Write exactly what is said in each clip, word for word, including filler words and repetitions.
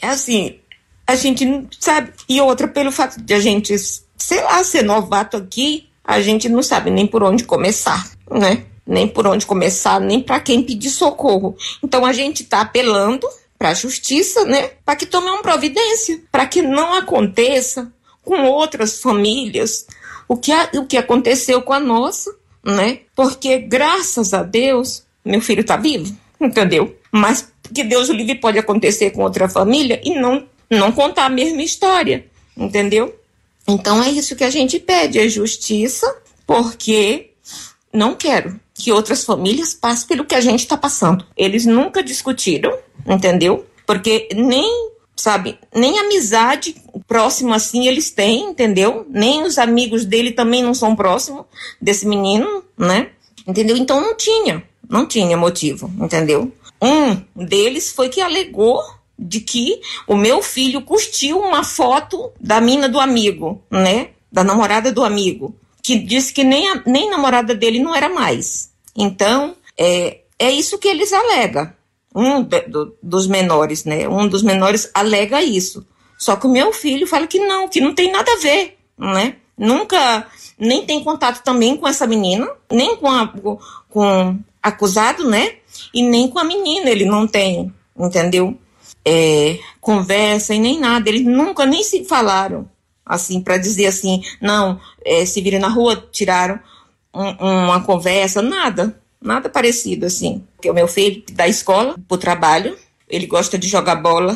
é assim, a gente não sabe. E outra, pelo fato de a gente, sei lá, ser novato aqui, a gente não sabe nem por onde começar, né? Nem por onde começar, nem para quem pedir socorro. Então a gente está apelando para a justiça, né? Para que tome uma providência, para que não aconteça com outras famílias o que, a, o que aconteceu com a nossa, né? Porque graças a Deus, meu filho está vivo, entendeu? Mas que Deus o livre, pode acontecer com outra família e não, não contar a mesma história, entendeu? Então é isso que a gente pede, é justiça, porque não quero que outras famílias passem pelo que a gente está passando. Eles nunca discutiram, entendeu? Porque nem, sabe, nem amizade próxima assim eles têm, entendeu? Nem os amigos dele também não são próximos desse menino, né? Entendeu? Então não tinha, não tinha motivo, entendeu? Um deles foi que alegou de que o meu filho curtiu uma foto da mina do amigo, né? Da namorada do amigo, que disse que nem, a, nem namorada dele não era mais. Então, é, é isso que eles alegam. Um de, do, dos menores, né? Um dos menores alega isso. Só que o meu filho fala que não, que não tem nada a ver, né? Nunca, nem tem contato também com essa menina, nem com a, com acusado, né? E nem com a menina ele não tem, entendeu? É, conversa e nem nada. Eles nunca nem se falaram, assim, para dizer assim, não, é, se viram na rua, tiraram um, uma conversa, nada, nada parecido, assim. Porque o meu filho, da escola pro trabalho, ele gosta de jogar bola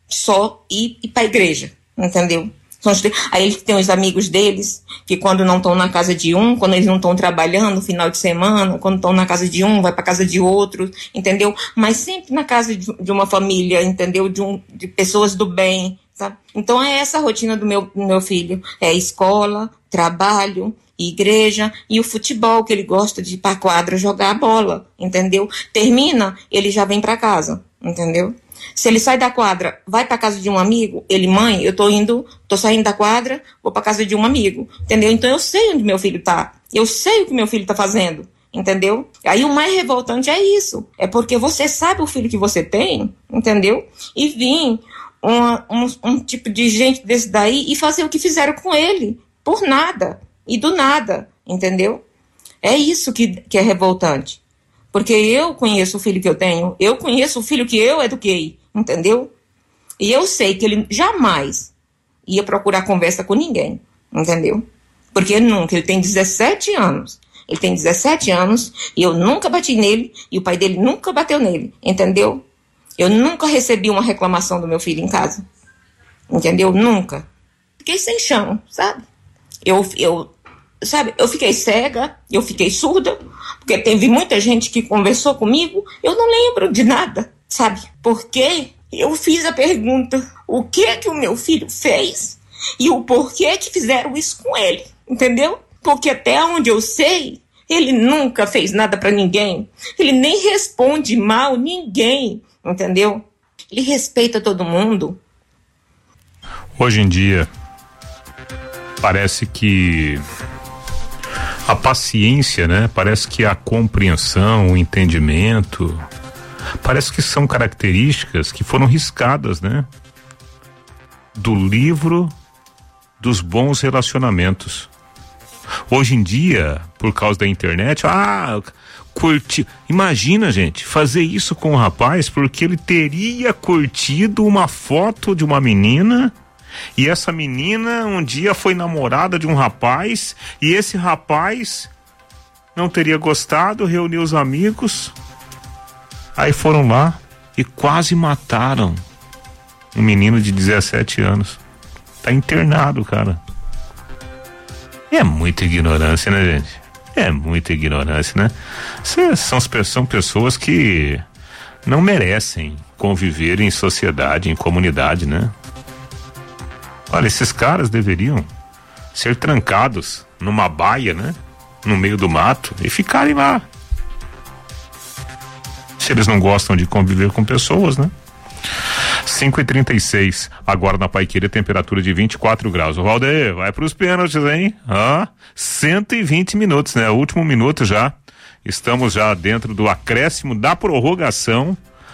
só e ir pra igreja, entendeu? Aí ele tem os amigos deles, que quando não estão na casa de um, quando eles não estão trabalhando no final de semana, quando estão na casa de um, vai para casa de outro, entendeu? Mas sempre na casa de, de uma família, entendeu? De, um, de pessoas do bem, sabe? Então é essa a rotina do meu, do meu filho. É escola, trabalho, igreja e o futebol, que ele gosta de ir pra quadra jogar a bola, entendeu? Termina, ele já vem para casa, entendeu? Se ele sai da quadra, vai para casa de um amigo, ele, mãe, eu tô indo, tô saindo da quadra, vou para casa de um amigo, entendeu? Então eu sei onde meu filho tá, eu sei o que meu filho tá fazendo, entendeu? Aí o mais revoltante é isso, é porque você sabe o filho que você tem, entendeu? E vir uma, um, um tipo de gente desse daí e fazer o que fizeram com ele, por nada, e do nada, entendeu? É isso que, que é revoltante. Porque eu conheço o filho que eu tenho, eu conheço o filho que eu eduquei, entendeu? E eu sei que ele jamais ia procurar conversa com ninguém, entendeu? Porque nunca, ele tem dezessete anos, ele tem dezessete anos e eu nunca bati nele e o pai dele nunca bateu nele, entendeu? Eu nunca recebi uma reclamação do meu filho em casa, entendeu? Nunca. Fiquei sem chão, sabe? Eu, eu, sabe, eu fiquei cega, eu fiquei surda, porque teve muita gente que conversou comigo, eu não lembro de nada, sabe? Porque eu fiz a pergunta, o que que o meu filho fez e o porquê que fizeram isso com ele, entendeu? Porque até onde eu sei, ele nunca fez nada pra ninguém, ele nem responde mal ninguém, entendeu? Ele respeita todo mundo. Hoje em dia, parece que a paciência, né? Parece que a compreensão, o entendimento, parece que são características que foram riscadas, né? Do livro dos bons relacionamentos. Hoje em dia, por causa da internet, ah, curti. Imagina, gente, fazer isso com um rapaz porque ele teria curtido uma foto de uma menina. E essa menina um dia foi namorada de um rapaz e esse rapaz não teria gostado, reuniu os amigos, aí foram lá e quase mataram um menino de dezessete anos. Tá internado, cara. É muita ignorância, né, gente? É muita ignorância, né? São, são pessoas que não merecem conviver em sociedade, em comunidade, né? Olha, esses caras deveriam ser trancados numa baia, né? No meio do mato e ficarem lá. Se eles não gostam de conviver com pessoas, né? cinco e trinta e seis, agora na Paiqueira, temperatura de vinte e quatro graus. O Valdeir, vai pros pênaltis, hein? Ah, cento e vinte minutos, né? O último minuto já. Estamos já dentro do acréscimo da prorrogação.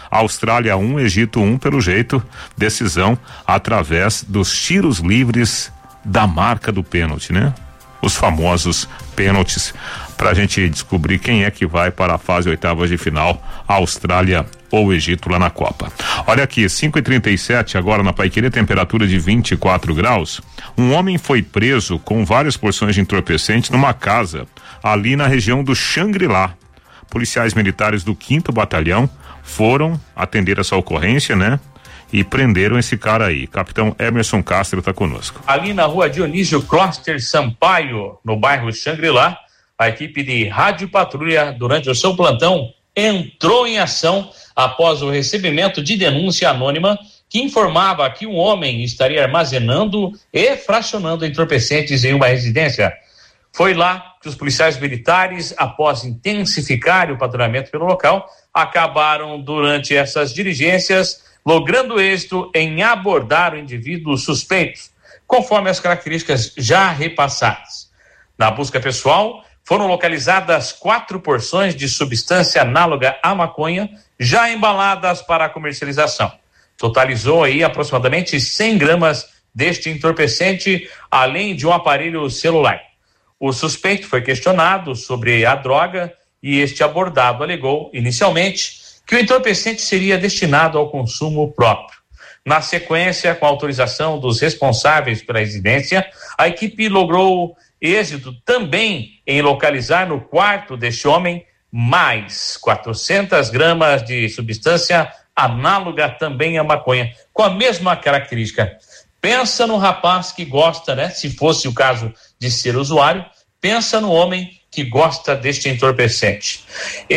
Austrália um, Egito um, pelo jeito, decisão através dos tiros livres da marca do pênalti, né? Os famosos pênaltis, pra gente descobrir quem é que vai para a fase oitavas de final, Austrália ou Egito lá na Copa. Olha aqui, cinco e trinta e sete agora na Paiquerê, temperatura de vinte e quatro graus. Um homem foi preso com várias porções de entorpecente numa casa ali na região do Xangri-Lá. Policiais militares do quinto Batalhão foram atender essa ocorrência, né? E prenderam esse cara aí. Capitão Emerson Castro está conosco. Ali na rua Dionísio Closter Sampaio, no bairro Xangri-Lá, a equipe de Rádio Patrulha, durante o seu plantão, entrou em ação após o recebimento de denúncia anônima que informava que um homem estaria armazenando e fracionando entorpecentes em uma residência. Foi lá que os policiais militares, após intensificar o patrulhamento pelo local, acabaram durante essas diligências logrando êxito em abordar o indivíduo suspeito, conforme as características já repassadas. Na busca pessoal, foram localizadas quatro porções de substância análoga à maconha, já embaladas para comercialização. Totalizou aí aproximadamente cem gramas deste entorpecente, além de um aparelho celular. O suspeito foi questionado sobre a droga e este abordado alegou, inicialmente, que o entorpecente seria destinado ao consumo próprio. Na sequência, com a autorização dos responsáveis pela residência, a equipe logrou êxito também em localizar no quarto deste homem mais quatrocentas gramas de substância análoga também à maconha, com a mesma característica. Pensa no rapaz que gosta, né? Se fosse o caso de ser usuário, pensa no homem que gosta deste entorpecente.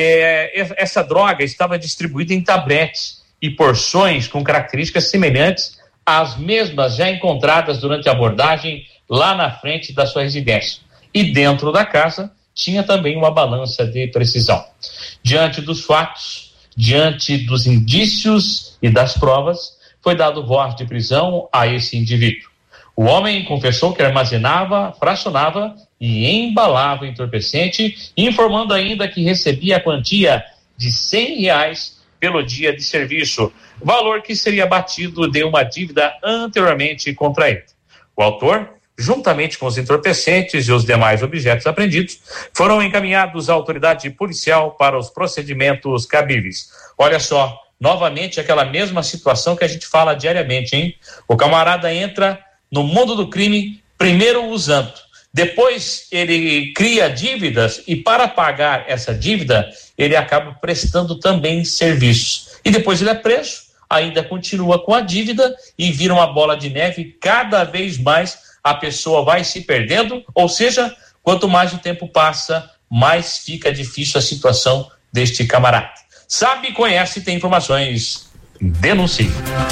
É, essa droga estava distribuída em tabletes e porções com características semelhantes às mesmas já encontradas durante a abordagem lá na frente da sua residência. E dentro da casa tinha também uma balança de precisão. Diante dos fatos, diante dos indícios e das provas, foi dado voz de prisão a esse indivíduo. O homem confessou que armazenava, fracionava e embalava entorpecente, informando ainda que recebia a quantia de cem reais pelo dia de serviço, valor que seria batido de uma dívida anteriormente contraída. O autor, juntamente com os entorpecentes e os demais objetos apreendidos, foram encaminhados à autoridade policial para os procedimentos cabíveis. Olha só, novamente aquela mesma situação que a gente fala diariamente, hein? O camarada entra no mundo do crime, primeiro usando, depois ele cria dívidas e para pagar essa dívida, ele acaba prestando também serviços. E depois ele é preso, ainda continua com a dívida e vira uma bola de neve, cada vez mais a pessoa vai se perdendo, ou seja, quanto mais o tempo passa, mais fica difícil a situação deste camarada. Sabe, conhece, tem informações, denuncie.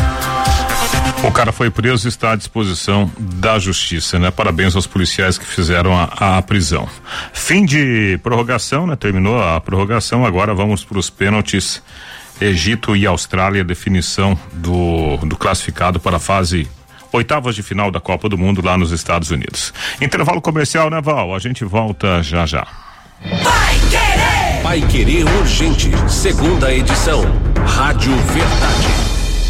O cara foi preso e está à disposição da justiça, né? Parabéns aos policiais que fizeram a, a prisão. Fim de prorrogação, né? Terminou a prorrogação, agora vamos para os pênaltis. Egito e Austrália, definição do, do classificado para a fase oitavas de final da Copa do Mundo lá nos Estados Unidos. Intervalo comercial, né, Val? A gente volta já já. Vai Querer! Vai Querer Urgente, segunda edição. Rádio Verdade.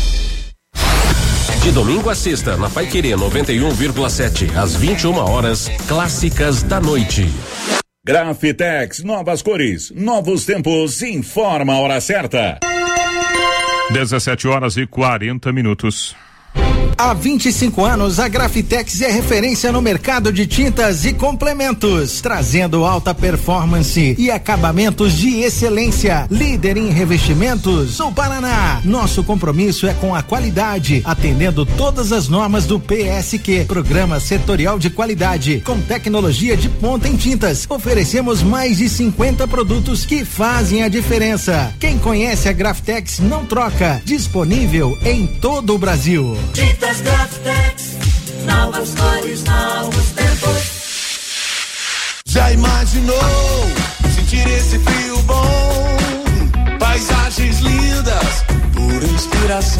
De domingo a sexta, na Vai Querer noventa e um vírgula sete, às vinte e uma horas, clássicas da noite. Grafitex, novas cores, novos tempos, informa a hora certa. dezessete horas e quarenta minutos. Há vinte e cinco anos, a Grafitex é referência no mercado de tintas e complementos, trazendo alta performance e acabamentos de excelência. Líder em revestimentos no Paraná. Nosso compromisso é com a qualidade, atendendo todas as normas do P S Q, Programa Setorial de Qualidade, com tecnologia de ponta em tintas. Oferecemos mais de cinquenta produtos que fazem a diferença. Quem conhece a Grafitex não troca. Disponível em todo o Brasil. Tintas Grafitex, novas cores, novos tempos. Já imaginou sentir esse frio bom? Paisagens lindas, pura inspiração.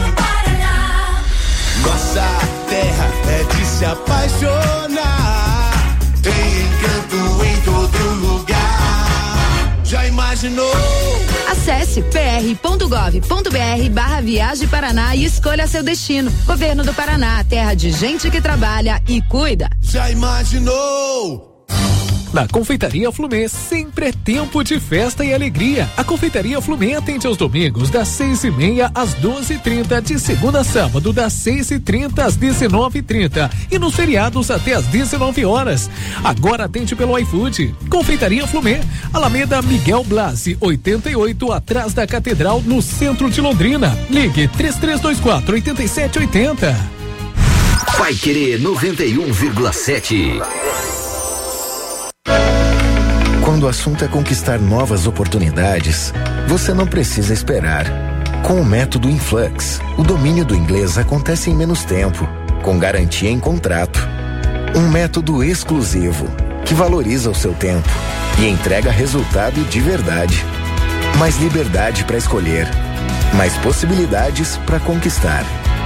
Nossa terra é de se apaixonar. Tem encanto em todo lugar. Já imaginou? A Acesse p r ponto gov ponto b r barra Viagem Paraná e escolha seu destino. Governo do Paraná, terra de gente que trabalha e cuida. Já imaginou? Na Confeitaria Flumê sempre é tempo de festa e alegria. A Confeitaria Flumê atende aos domingos das seis e meia às doze e trinta, de segunda a sábado das seis e trinta às dezenove e trinta e nos feriados até às dezenove horas. Agora atende pelo iFood. Confeitaria Flumê, Alameda Miguel Blasi, oitenta e oito, atrás da Catedral, no centro de Londrina. Ligue três três dois quatro, oito sete oito zero. Paiquerê noventa e um vírgula sete. Quando o assunto é conquistar novas oportunidades, você não precisa esperar. Com o método Influx, o domínio do inglês acontece em menos tempo, com garantia em contrato. Um método exclusivo, que valoriza o seu tempo e entrega resultado de verdade. Mais liberdade para escolher, mais possibilidades para conquistar.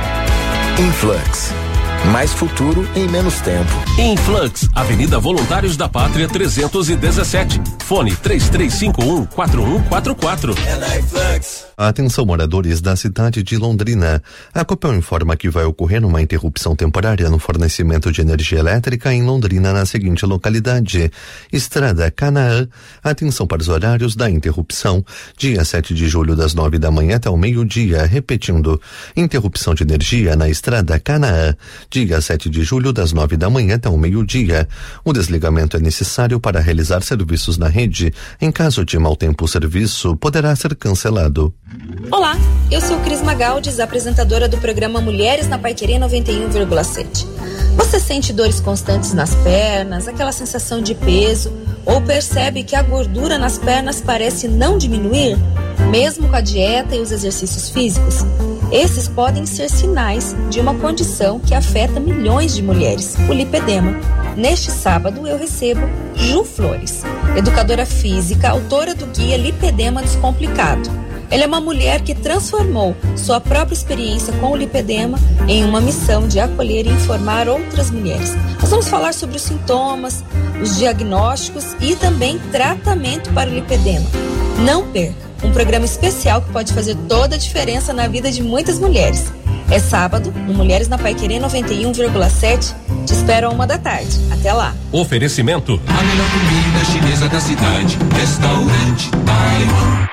Influx. Mais futuro em menos tempo. Influx, Avenida Voluntários da Pátria trezentos e dezessete. Fone três três cinco um, quatro um quatro quatro. É na Influx. Atenção, moradores da cidade de Londrina. A Copel informa que vai ocorrer uma interrupção temporária no fornecimento de energia elétrica em Londrina na seguinte localidade: Estrada Canaã. Atenção para os horários da interrupção. Dia sete de julho, das nove da manhã até o meio-dia. Repetindo, interrupção de energia na Estrada Canaã. Dia sete de julho, das nove da manhã até o meio-dia. O desligamento é necessário para realizar serviços na rede. Em caso de mau tempo, o serviço poderá ser cancelado. Olá, eu sou Cris Magaldes, apresentadora do programa Mulheres na Paiquerê noventa e um vírgula sete. Você sente dores constantes nas pernas, aquela sensação de peso, ou percebe que a gordura nas pernas parece não diminuir, mesmo com a dieta e os exercícios físicos? Esses podem ser sinais de uma condição que afeta milhões de mulheres, o lipedema. Neste sábado eu recebo Ju Flores, educadora física, autora do guia Lipedema Descomplicado. Ela é uma mulher que transformou sua própria experiência com o lipedema em uma missão de acolher e informar outras mulheres. Nós vamos falar sobre os sintomas, os diagnósticos e também tratamento para o lipedema. Não perca, um programa especial que pode fazer toda a diferença na vida de muitas mulheres. É sábado, no Mulheres na Paiquerê noventa e um vírgula sete. Te espero a uma da tarde. Até lá. Oferecimento: a melhor comida chinesa da cidade. Restaurante Taiwan.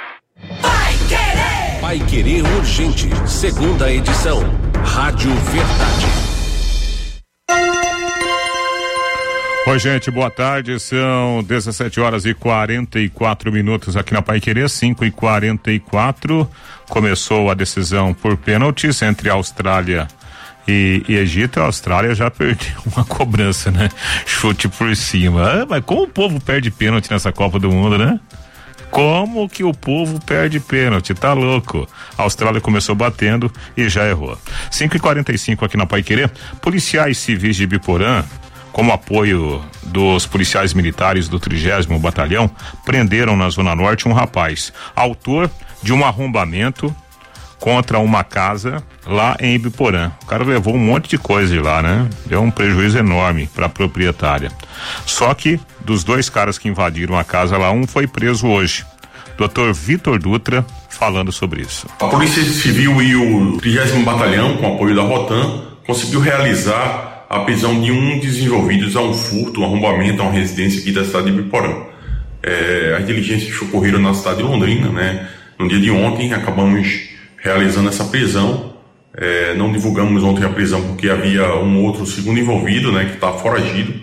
Paiquerê Urgente, segunda edição. Rádio Verdade. Oi, gente, boa tarde. São dezessete horas e quarenta e quatro minutos aqui na Paiquerê, cinco e quarenta e quatro. Começou a decisão por pênaltis entre Austrália e, e Egito. A Austrália já perdeu uma cobrança, né? Chute por cima. Ah, mas como o povo perde pênalti nessa Copa do Mundo, né? Como que o povo perde pênalti? Tá louco. A Austrália começou batendo e já errou. cinco e quarenta e cinco aqui na Paiquerê. Policiais civis de Ibiporã, como apoio dos policiais militares do trigésimo Batalhão, prenderam na Zona Norte um rapaz, autor de um arrombamento contra uma casa lá em Ibiporã. O cara levou um monte de coisa de lá, né? Deu um prejuízo enorme para a proprietária. Só que dos dois caras que invadiram a casa lá, um foi preso hoje. doutor Vitor Dutra falando sobre isso. A Polícia Civil e o trigésimo Batalhão, com apoio da Rotan, conseguiu realizar a prisão de um desenvolvidos a um furto, um arrombamento a uma residência aqui da cidade de Ibiporã. É, as diligências ocorreram na cidade de Londrina, né? No dia de ontem acabamos realizando essa prisão. É, não divulgamos ontem a prisão porque havia um outro segundo envolvido, né, que está foragido.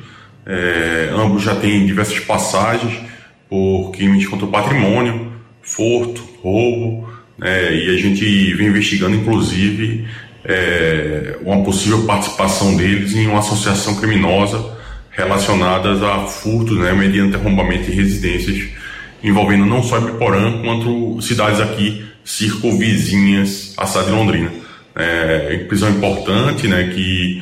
É, ambos já têm diversas passagens por crimes contra o patrimônio, furto, roubo, né, e a gente vem investigando, inclusive, é, uma possível participação deles em uma associação criminosa relacionada a furtos, né, mediante arrombamento de residências, envolvendo não só Ibiporã, quanto cidades aqui circunvizinhas à cidade de Londrina. É, é prisão importante, né, que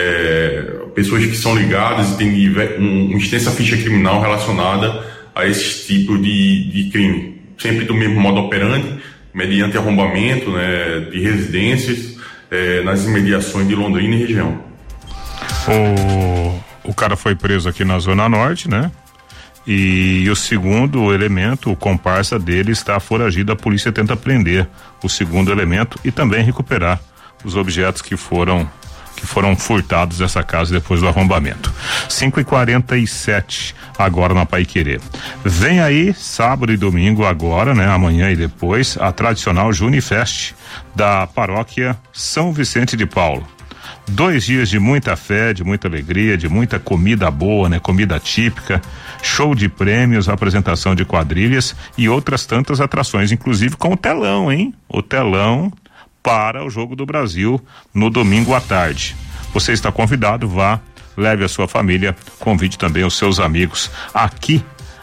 é, pessoas que são ligadas e têm um, uma extensa ficha criminal relacionada a esse tipo de, de crime, sempre do mesmo modo operandi, mediante arrombamento, né, de residências é, nas imediações de Londrina e região. O, o cara foi preso aqui na Zona Norte, né? E o segundo elemento, o comparsa dele, está foragido. A polícia tenta prender o segundo elemento e também recuperar os objetos que foram que foram furtados dessa casa depois do arrombamento. cinco e quarenta e sete agora na Paiquerê. Vem aí sábado e domingo agora, né? Amanhã e depois, a tradicional Junifest da paróquia São Vicente de Paulo. Dois dias de muita fé, de muita alegria, de muita comida boa, né? Comida típica, show de prêmios, apresentação de quadrilhas e outras tantas atrações, inclusive com o telão, hein? O telão para o Jogo do Brasil no domingo à tarde. Você está convidado, vá, leve a sua família, convide também os seus amigos aqui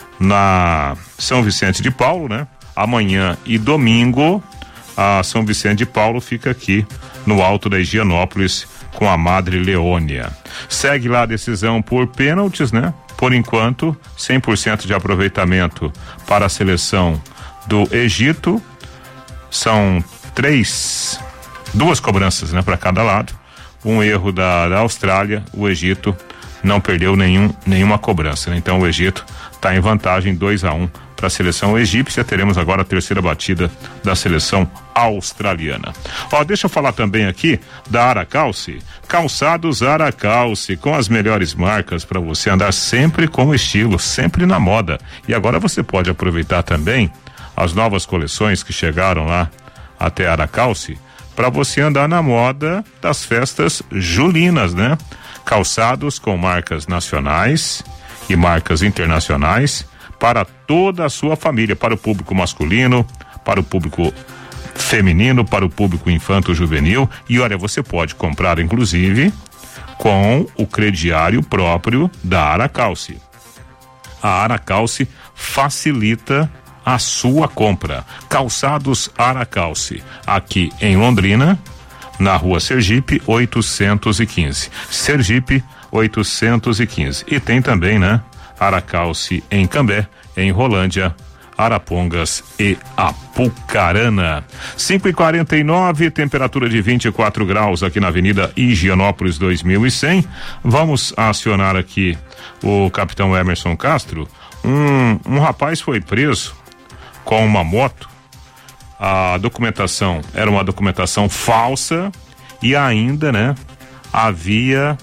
na São Vicente de Paulo, né? Amanhã e domingo, a São Vicente de Paulo fica aqui no Alto da Higienópolis com a Madre Leônia. Segue lá a decisão por pênaltis, né? Por enquanto, cem por cento de aproveitamento para a seleção do Egito. São três, duas cobranças, né, para cada lado. Um erro da, da Austrália, o Egito não perdeu nenhum, nenhuma cobrança, né? Então o Egito está em vantagem dois a um para a seleção egípcia. Teremos agora a terceira batida da seleção australiana. Ó, deixa eu falar também aqui da Aracalce, calçados Aracalce, com as melhores marcas para você andar sempre com estilo, sempre na moda. E agora você pode aproveitar também as novas coleções que chegaram lá até Aracalce, para você andar na moda das festas julinas, né? Calçados com marcas nacionais e marcas internacionais para toda a sua família, para o público masculino, para o público feminino, para o público infanto-juvenil. E olha, você pode comprar inclusive com o crediário próprio da Aracalce. A Aracalce facilita a sua compra. Calçados Aracalce, aqui em Londrina, na rua Sergipe oitocentos e quinze. Sergipe oitocentos e quinze. E tem também, né? Aracalce em Cambé, em Rolândia, Arapongas e Apucarana. cinco e quarenta e nove, temperatura de vinte e quatro graus aqui na Avenida Higienópolis dois mil e cem. Vamos acionar aqui o capitão Emerson Castro. Um, um rapaz foi preso com uma moto. A documentação era uma documentação falsa e ainda, né, havia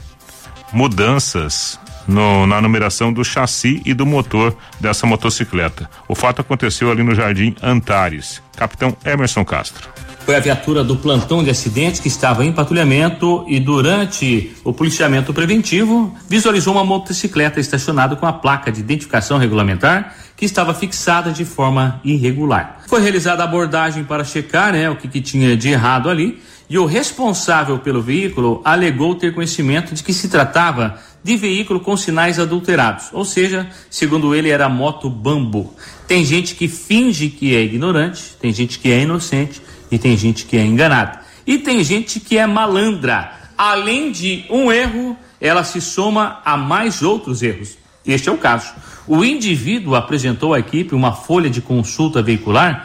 mudanças no, na numeração do chassi e do motor dessa motocicleta. O fato aconteceu ali no Jardim Antares. Capitão Emerson Castro. Foi a viatura do plantão de acidentes que estava em patrulhamento e durante o policiamento preventivo visualizou uma motocicleta estacionada com a placa de identificação regulamentar que estava fixada de forma irregular. Foi realizada a abordagem para checar, né, o que, que tinha de errado ali, e o responsável pelo veículo alegou ter conhecimento de que se tratava de veículo com sinais adulterados, ou seja, segundo ele, era moto Bambu. Tem gente que finge que é ignorante, tem gente que é inocente e tem gente que é enganada. E tem gente que é malandra. Além de um erro, ela se soma a mais outros erros. Este é o caso. O indivíduo apresentou à equipe uma folha de consulta veicular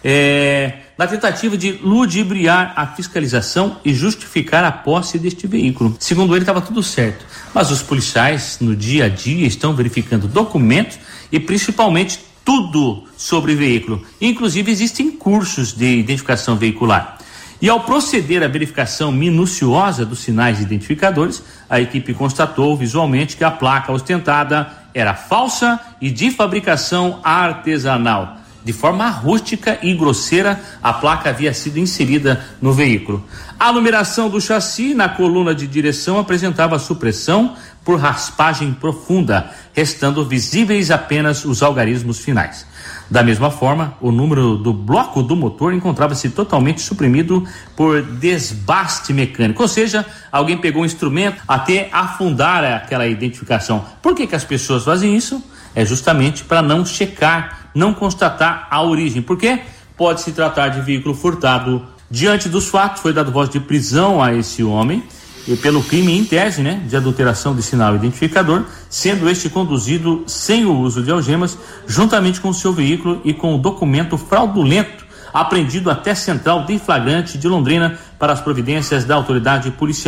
é, na tentativa de ludibriar a fiscalização e justificar a posse deste veículo. Segundo ele, estava tudo certo. Mas os policiais, no dia a dia, estão verificando documentos e principalmente tudo sobre o veículo. Inclusive, existem cursos de identificação veicular. E ao proceder à verificação minuciosa dos sinais identificadores, a equipe constatou visualmente que a placa ostentada era falsa e de fabricação artesanal. De forma rústica e grosseira, a placa havia sido inserida no veículo. A numeração do chassi na coluna de direção apresentava supressão por raspagem profunda, restando visíveis apenas os algarismos finais. Da mesma forma, o número do bloco do motor encontrava-se totalmente suprimido por desbaste mecânico, ou seja, alguém pegou um instrumento até afundar aquela identificação. Por que que as pessoas fazem isso? É justamente para não checar, não constatar a origem. Por quê? Pode se tratar de veículo furtado. Diante dos fatos, foi dado voz de prisão a esse homem e pelo crime em tese, né, de adulteração de sinal identificador, sendo este conduzido sem o uso de algemas, juntamente com o seu veículo e com o documento fraudulento apreendido até a Central de Flagrante de Londrina para as providências da autoridade policial.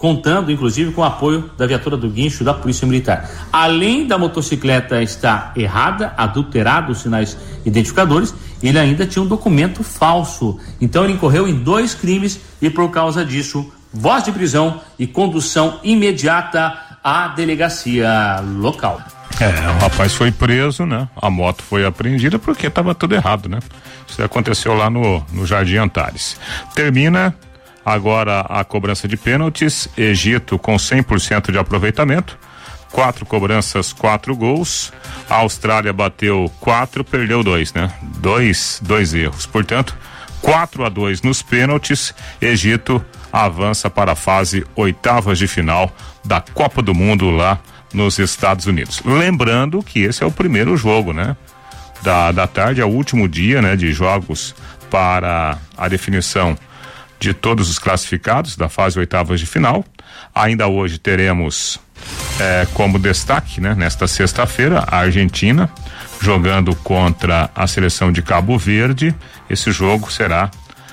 contando inclusive com o apoio da viatura do guincho da Polícia Militar. Além da motocicleta estar errada, adulterada os sinais identificadores, ele ainda tinha um documento falso. Então ele incorreu em dois crimes e por causa disso, voz de prisão e condução imediata à delegacia local. É, o rapaz foi preso, né? A moto foi apreendida porque estava tudo errado, né? Isso aconteceu lá no, no Jardim Antares. Termina agora a cobrança de pênaltis, Egito com cem por cento de aproveitamento, quatro cobranças, quatro gols, a Austrália bateu quatro, perdeu dois, né? Dois, dois erros, portanto, quatro a dois nos pênaltis, Egito avança para a fase oitavas de final da Copa do Mundo lá nos Estados Unidos. Lembrando que esse é o primeiro jogo, né? Da, da tarde, é o último dia, né? De jogos para a definição de todos os classificados da fase oitavas de final. Ainda hoje teremos é, como destaque, né? Nesta sexta-feira, a Argentina jogando contra a seleção de Cabo Verde. Esse jogo será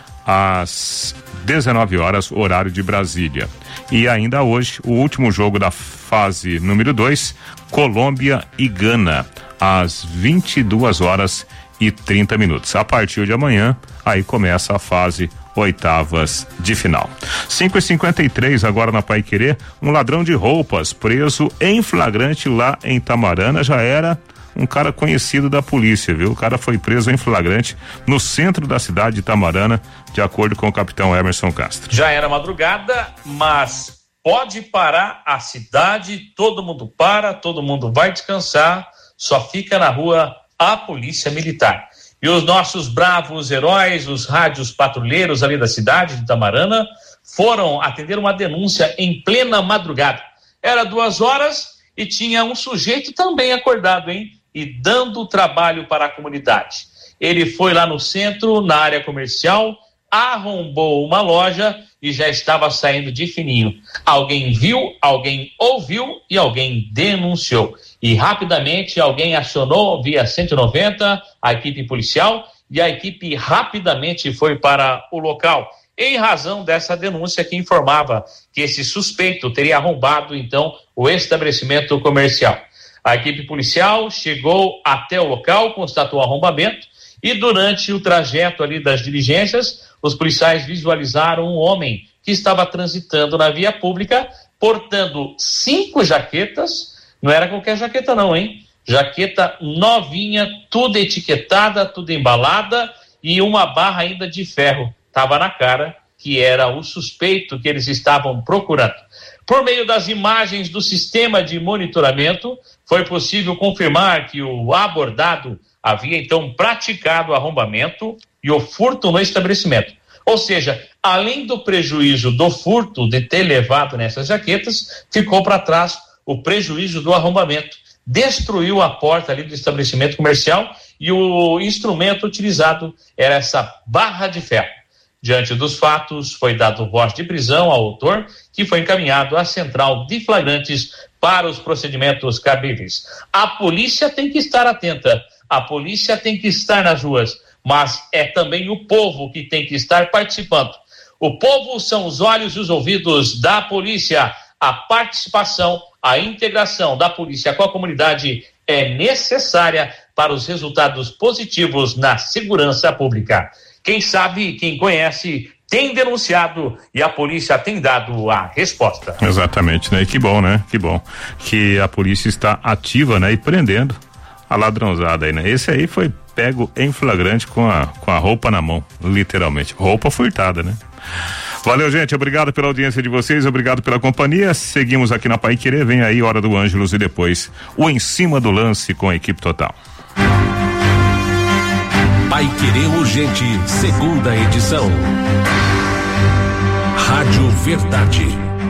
às dezenove horas, horário de Brasília. E ainda hoje, o último jogo da fase número dois, Colômbia e Gana, às vinte e duas horas e trinta minutos. A partir de amanhã, aí começa a fase oitavas de final. cinco e cinquenta e três agora na Paiquerê, um ladrão de roupas preso em flagrante lá em Tamarana, já era um cara conhecido da polícia, viu? O cara foi preso em flagrante no centro da cidade de Tamarana, de acordo com o capitão Emerson Castro. Já era madrugada, mas pode parar a cidade, todo mundo para, todo mundo vai descansar, só fica na rua a Polícia Militar. E os nossos bravos heróis, os rádios patrulheiros ali da cidade de Tamarana, foram atender uma denúncia em plena madrugada. Era duas horas e tinha um sujeito também acordado, hein? E dando trabalho para a comunidade. Ele foi lá no centro, na área comercial, arrombou uma loja e já estava saindo de fininho. Alguém viu, alguém ouviu e alguém denunciou. E rapidamente alguém acionou via cento e noventa a equipe policial e a equipe rapidamente foi para o local, em razão dessa denúncia que informava que esse suspeito teria arrombado então o estabelecimento comercial. A equipe policial chegou até o local, constatou o arrombamento e durante o trajeto ali das diligências, os policiais visualizaram um homem que estava transitando na via pública, portando cinco jaquetas, não era qualquer jaqueta não, hein? Jaqueta novinha, tudo etiquetada, tudo embalada e uma barra ainda de ferro. Tava na cara que era o suspeito que eles estavam procurando. Por meio das imagens do sistema de monitoramento, foi possível confirmar que o abordado havia então praticado o arrombamento e o furto no estabelecimento. Ou seja, além do prejuízo do furto de ter levado nessas jaquetas, ficou para trás o prejuízo do arrombamento. Destruiu a porta ali do estabelecimento comercial e o instrumento utilizado era essa barra de ferro. Diante dos fatos, foi dado voz de prisão ao autor, que foi encaminhado à central de flagrantes para os procedimentos cabíveis. A polícia tem que estar atenta, a polícia tem que estar nas ruas, mas é também o povo que tem que estar participando. O povo são os olhos e os ouvidos da polícia. A participação, a integração da polícia com a comunidade é necessária para os resultados positivos na segurança pública. Quem sabe, quem conhece, tem denunciado e a polícia tem dado a resposta. Exatamente, né? E que bom, né? Que bom que a polícia está ativa, né? E prendendo a ladrãozada aí, né? Esse aí foi pego em flagrante com a, com a roupa na mão, literalmente. Roupa furtada, né? Valeu, gente. Obrigado pela audiência de vocês, obrigado pela companhia. Seguimos aqui na Paiquerê, vem aí Hora do Ângelos e depois o Em Cima do Lance com a equipe total. Paiquerê Urgente, segunda edição. Rádio Verdade.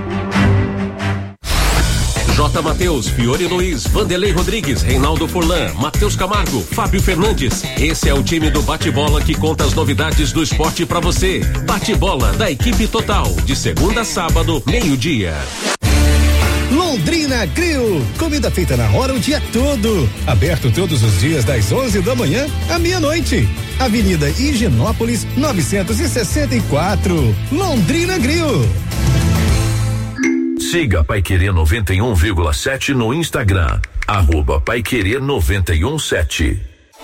J. Mateus, Fiore Luiz, Vanderlei Rodrigues, Reinaldo Furlan, Matheus Camargo, Fábio Fernandes. Esse é o time do Bate-Bola que conta as novidades do esporte pra você. Bate-Bola da equipe total, de segunda a sábado, meio-dia. Londrina Grill, comida feita na hora o dia todo. Aberto todos os dias das onze da manhã à meia-noite. Avenida Higienópolis, novecentos e sessenta e quatro. Londrina Grill. Siga Paiquerê noventa e um vírgula sete no Instagram, arroba Paiquerê noventa e um sete.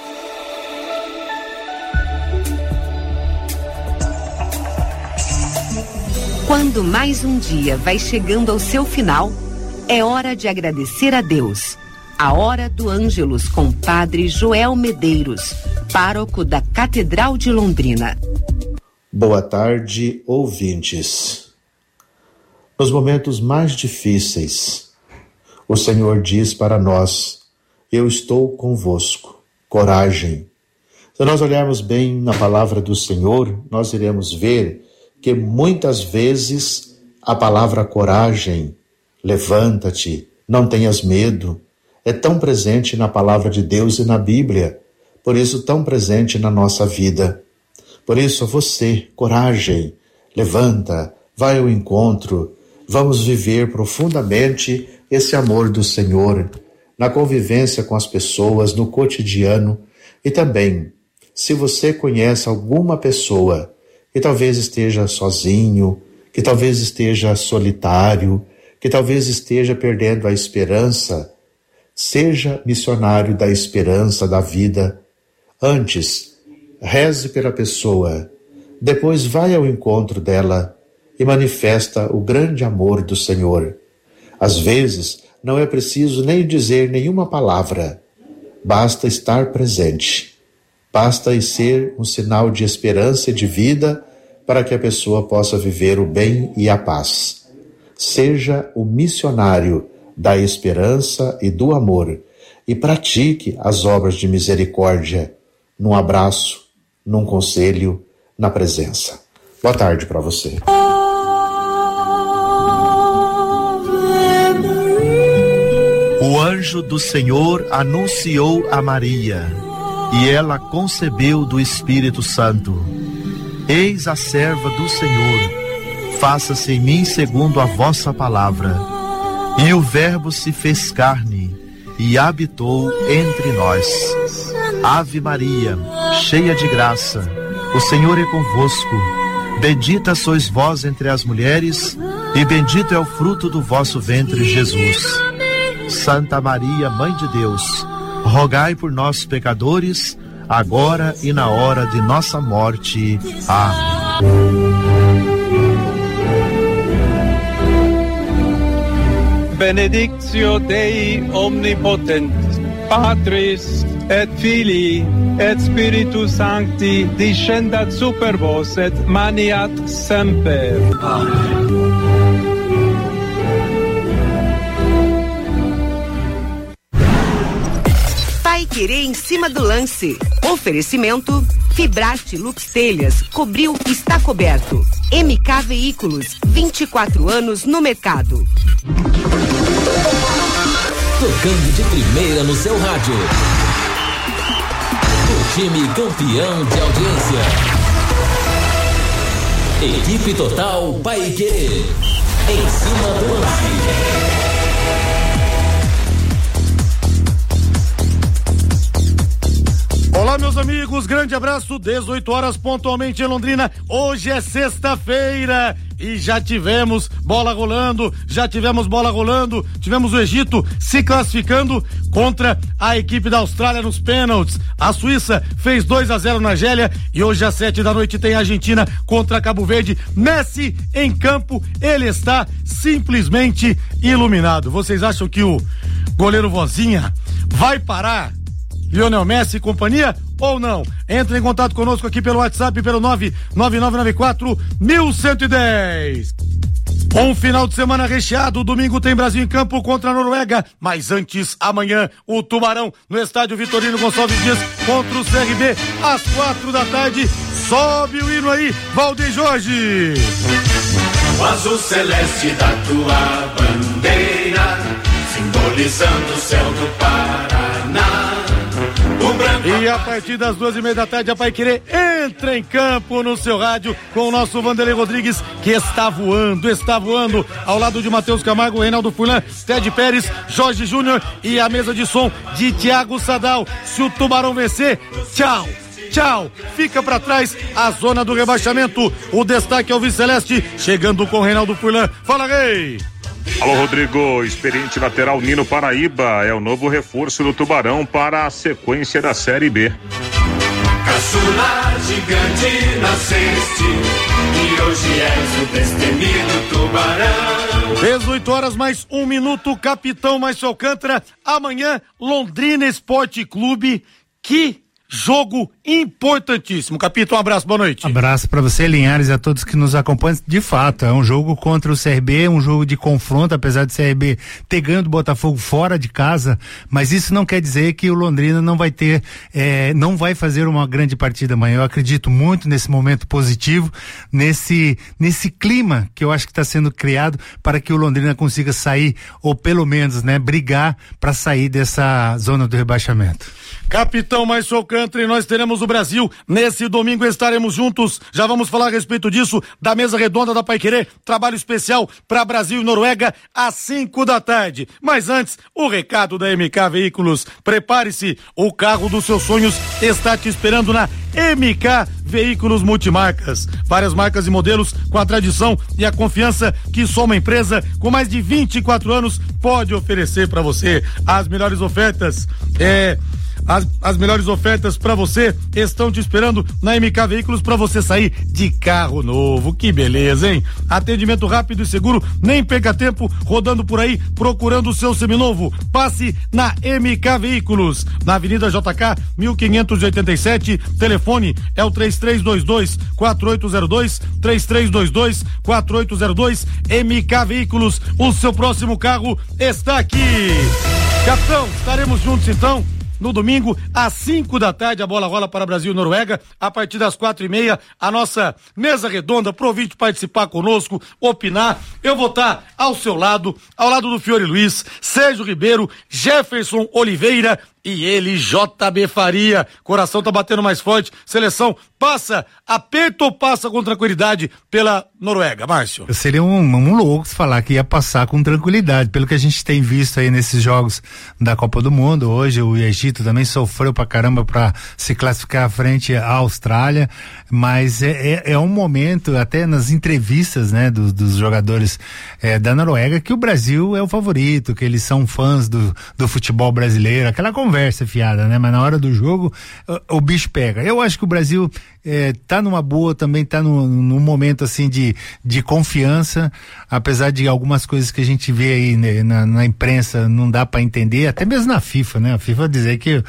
Quando mais um dia vai chegando ao seu final, é hora de agradecer a Deus. A Hora do Ângelus com Padre Joel Medeiros, pároco da Catedral de Londrina. Boa tarde, ouvintes. Nos momentos mais difíceis, o Senhor diz para nós: eu estou convosco, coragem. Se nós olharmos bem na palavra do Senhor, nós iremos ver que muitas vezes a palavra coragem, levanta-te, não tenhas medo, é tão presente na palavra de Deus e na Bíblia, por isso tão presente na nossa vida. Por isso, você, coragem, levanta, vai ao encontro, vamos viver profundamente esse amor do Senhor, na convivência com as pessoas, no cotidiano, e também, se você conhece alguma pessoa que talvez esteja sozinho, que talvez esteja solitário, que talvez esteja perdendo a esperança, seja missionário da esperança, da vida. Antes, reze pela pessoa, depois vai ao encontro dela e manifesta o grande amor do Senhor. Às vezes, não é preciso nem dizer nenhuma palavra, basta estar presente, basta ser um sinal de esperança e de vida para que a pessoa possa viver o bem e a paz. Seja o missionário da esperança e do amor e pratique as obras de misericórdia num abraço, num conselho, na presença. Boa tarde para você. O anjo do Senhor anunciou a Maria, e ela concebeu do Espírito Santo. Eis a serva do Senhor, faça-se em mim segundo a vossa palavra. E o Verbo se fez carne e habitou entre nós. Ave Maria, cheia de graça, o Senhor é convosco. Bendita sois vós entre as mulheres, e bendito é o fruto do vosso ventre, Jesus. Santa Maria, Mãe de Deus, rogai por nós, pecadores, agora e na hora de nossa morte. Amém. Benedictio Dei omnipotent, Patris et Filii et Spiritus Sancti, descendat super vos et maniat semper. Amen. Paiquerê em cima do lance. Oferecimento: Fibrate Lux Telhas, cobriu, está coberto. M K Veículos, vinte e quatro anos no mercado. Tocando de primeira no seu rádio. O time campeão de audiência. Equipe Total Paiquerê. Em cima do lance. Olá, meus amigos, grande abraço, dezoito horas pontualmente em Londrina. Hoje é sexta-feira e já tivemos bola rolando, já tivemos bola rolando, tivemos o Egito se classificando contra a equipe da Austrália nos pênaltis. A Suíça fez dois a zero na Argélia e hoje às sete da noite tem a Argentina contra Cabo Verde. Messi em campo, ele está simplesmente iluminado. Vocês acham que o goleiro Vozinha vai parar Lionel Messi e companhia ou não? Entre em contato conosco aqui pelo WhatsApp pelo nove nove nove nove quatro um um zero. Um final de semana recheado. Domingo tem Brasil em campo contra a Noruega, mas antes, amanhã, o Tubarão no estádio Vitorino Gonçalves Dias contra o C R B às quatro da tarde. Sobe o hino aí, Valdir Jorge. O azul celeste da tua bandeira, simbolizando o céu do Paraná. E a partir das duas e meia da tarde, a Paiquerê entra em campo no seu rádio com o nosso Vanderlei Rodrigues, que está voando, está voando ao lado de Matheus Camargo, Reinaldo Furlan, Ted Pérez, Jorge Júnior e a mesa de som de Thiago Sadal. Se o Tubarão vencer, tchau, tchau, fica pra trás a zona do rebaixamento. O destaque é o Vice Celeste, chegando com Reinaldo Furlan. Fala, Rei! Alô, Rodrigo, experiente lateral Nino Paraíba é o novo reforço do Tubarão para a sequência da Série B. Caçula gigante nasceste e hoje és o destemido Tubarão. dezoito horas mais um minuto, capitão Márcio Alcântara. Amanhã, Londrina Esporte Clube. Que jogo importantíssimo. Capitão, um abraço, boa noite. Abraço para você, Linhares, e a todos que nos acompanham. De fato, é um jogo contra o C R B, um jogo de confronto, apesar do C R B ter ganho do Botafogo fora de casa, mas isso não quer dizer que o Londrina não vai ter, é, não vai fazer uma grande partida amanhã. Eu acredito muito nesse momento positivo, nesse, nesse clima que eu acho que está sendo criado para que o Londrina consiga sair, ou pelo menos, né, brigar para sair dessa zona do rebaixamento. Capitão Márcio Alcântara, e nós teremos o Brasil. Nesse domingo estaremos juntos. Já vamos falar a respeito disso, da mesa redonda da Paiquerê. Trabalho especial para Brasil e Noruega às cinco da tarde. Mas antes, o recado da M K Veículos. Prepare-se, o carro dos seus sonhos está te esperando na M K Veículos Multimarcas. Várias marcas e modelos com a tradição e a confiança que só uma empresa com mais de vinte e quatro anos pode oferecer para você. As melhores ofertas, é... As, as melhores ofertas para você estão te esperando na M K Veículos para você sair de carro novo. Que beleza, hein? Atendimento rápido e seguro, nem perca tempo rodando por aí procurando o seu seminovo. Passe na M K Veículos, na Avenida J K mil quinhentos e oitenta e sete. Telefone é o três três dois dois, quatro oito zero dois, três três dois dois, quatro oito zero dois. M K Veículos, o seu próximo carro está aqui. Capitão, estaremos juntos então no domingo, às cinco da tarde, a bola rola para Brasil e Noruega. A partir das quatro e meia, a nossa mesa redonda, pro ouvinte participar conosco, opinar. Eu vou estar ao seu lado, ao lado do Fiore Luiz, Sérgio Ribeiro, Jefferson Oliveira e ele, J B Faria. Coração tá batendo mais forte. Seleção passa, aperta ou passa com tranquilidade pela Noruega, Márcio? Seria um, um louco se falar que ia passar com tranquilidade, pelo que a gente tem visto aí nesses jogos da Copa do Mundo. Hoje o Egito também sofreu pra caramba pra se classificar frente à Austrália, mas é, é, é um momento, até nas entrevistas, né, dos, dos jogadores é, da Noruega, que o Brasil é o favorito, que eles são fãs do, do futebol brasileiro, aquela conversa fiada, né, mas na hora do jogo o, o bicho pega. Eu acho que o Brasil é, tá numa boa, também tá no, num momento assim de, de confiança, apesar de algumas coisas que a gente vê aí, né, na, na imprensa não dá pra entender, até mesmo na FIFA, né, a FIFA dizer que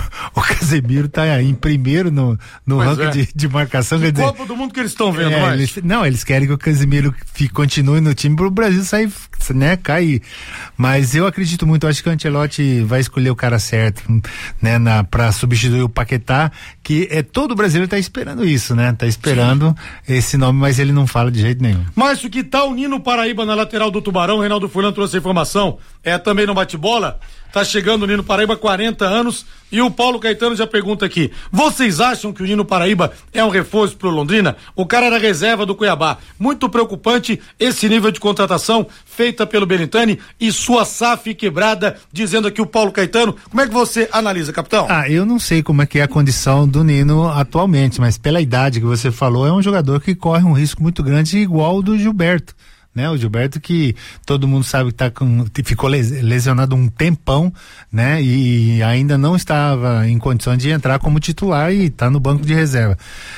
o Casemiro tá em primeiro no, no ranking é. de, de marcação. Que quer dizer, Copa do Mundo que eles estão vendo, é, eles, não, eles querem que o Casemiro fique, continue no time pro Brasil sair, né, cair. Mas eu acredito muito, acho que o Ancelotti vai escolher o cara certo, né, na, pra substituir o Paquetá, que é, todo brasileiro tá esperando isso, né, tá esperando Sim. esse nome, mas ele não fala de jeito nenhum. Márcio, que tal o Nino Paraíba na lateral do Tubarão? O Reinaldo Furlan trouxe a informação, é também no bate-bola. Tá chegando o Nino Paraíba, quarenta anos, e o Paulo Caetano já pergunta aqui: vocês acham que o Nino Paraíba é um reforço pro Londrina? O cara era reserva do Cuiabá. Muito preocupante esse nível de contratação feita pelo Belintani e sua S A F quebrada, dizendo aqui o Paulo Caetano. Como é que você analisa, capitão? Ah, eu não sei como é que é a condição do Nino atualmente, mas pela idade que você falou, é um jogador que corre um risco muito grande, igual o do Gilberto. Né, o Gilberto, que todo mundo sabe que tá com, ficou lesionado um tempão, né, e ainda não estava em condições de entrar como titular e tá no banco de reserva.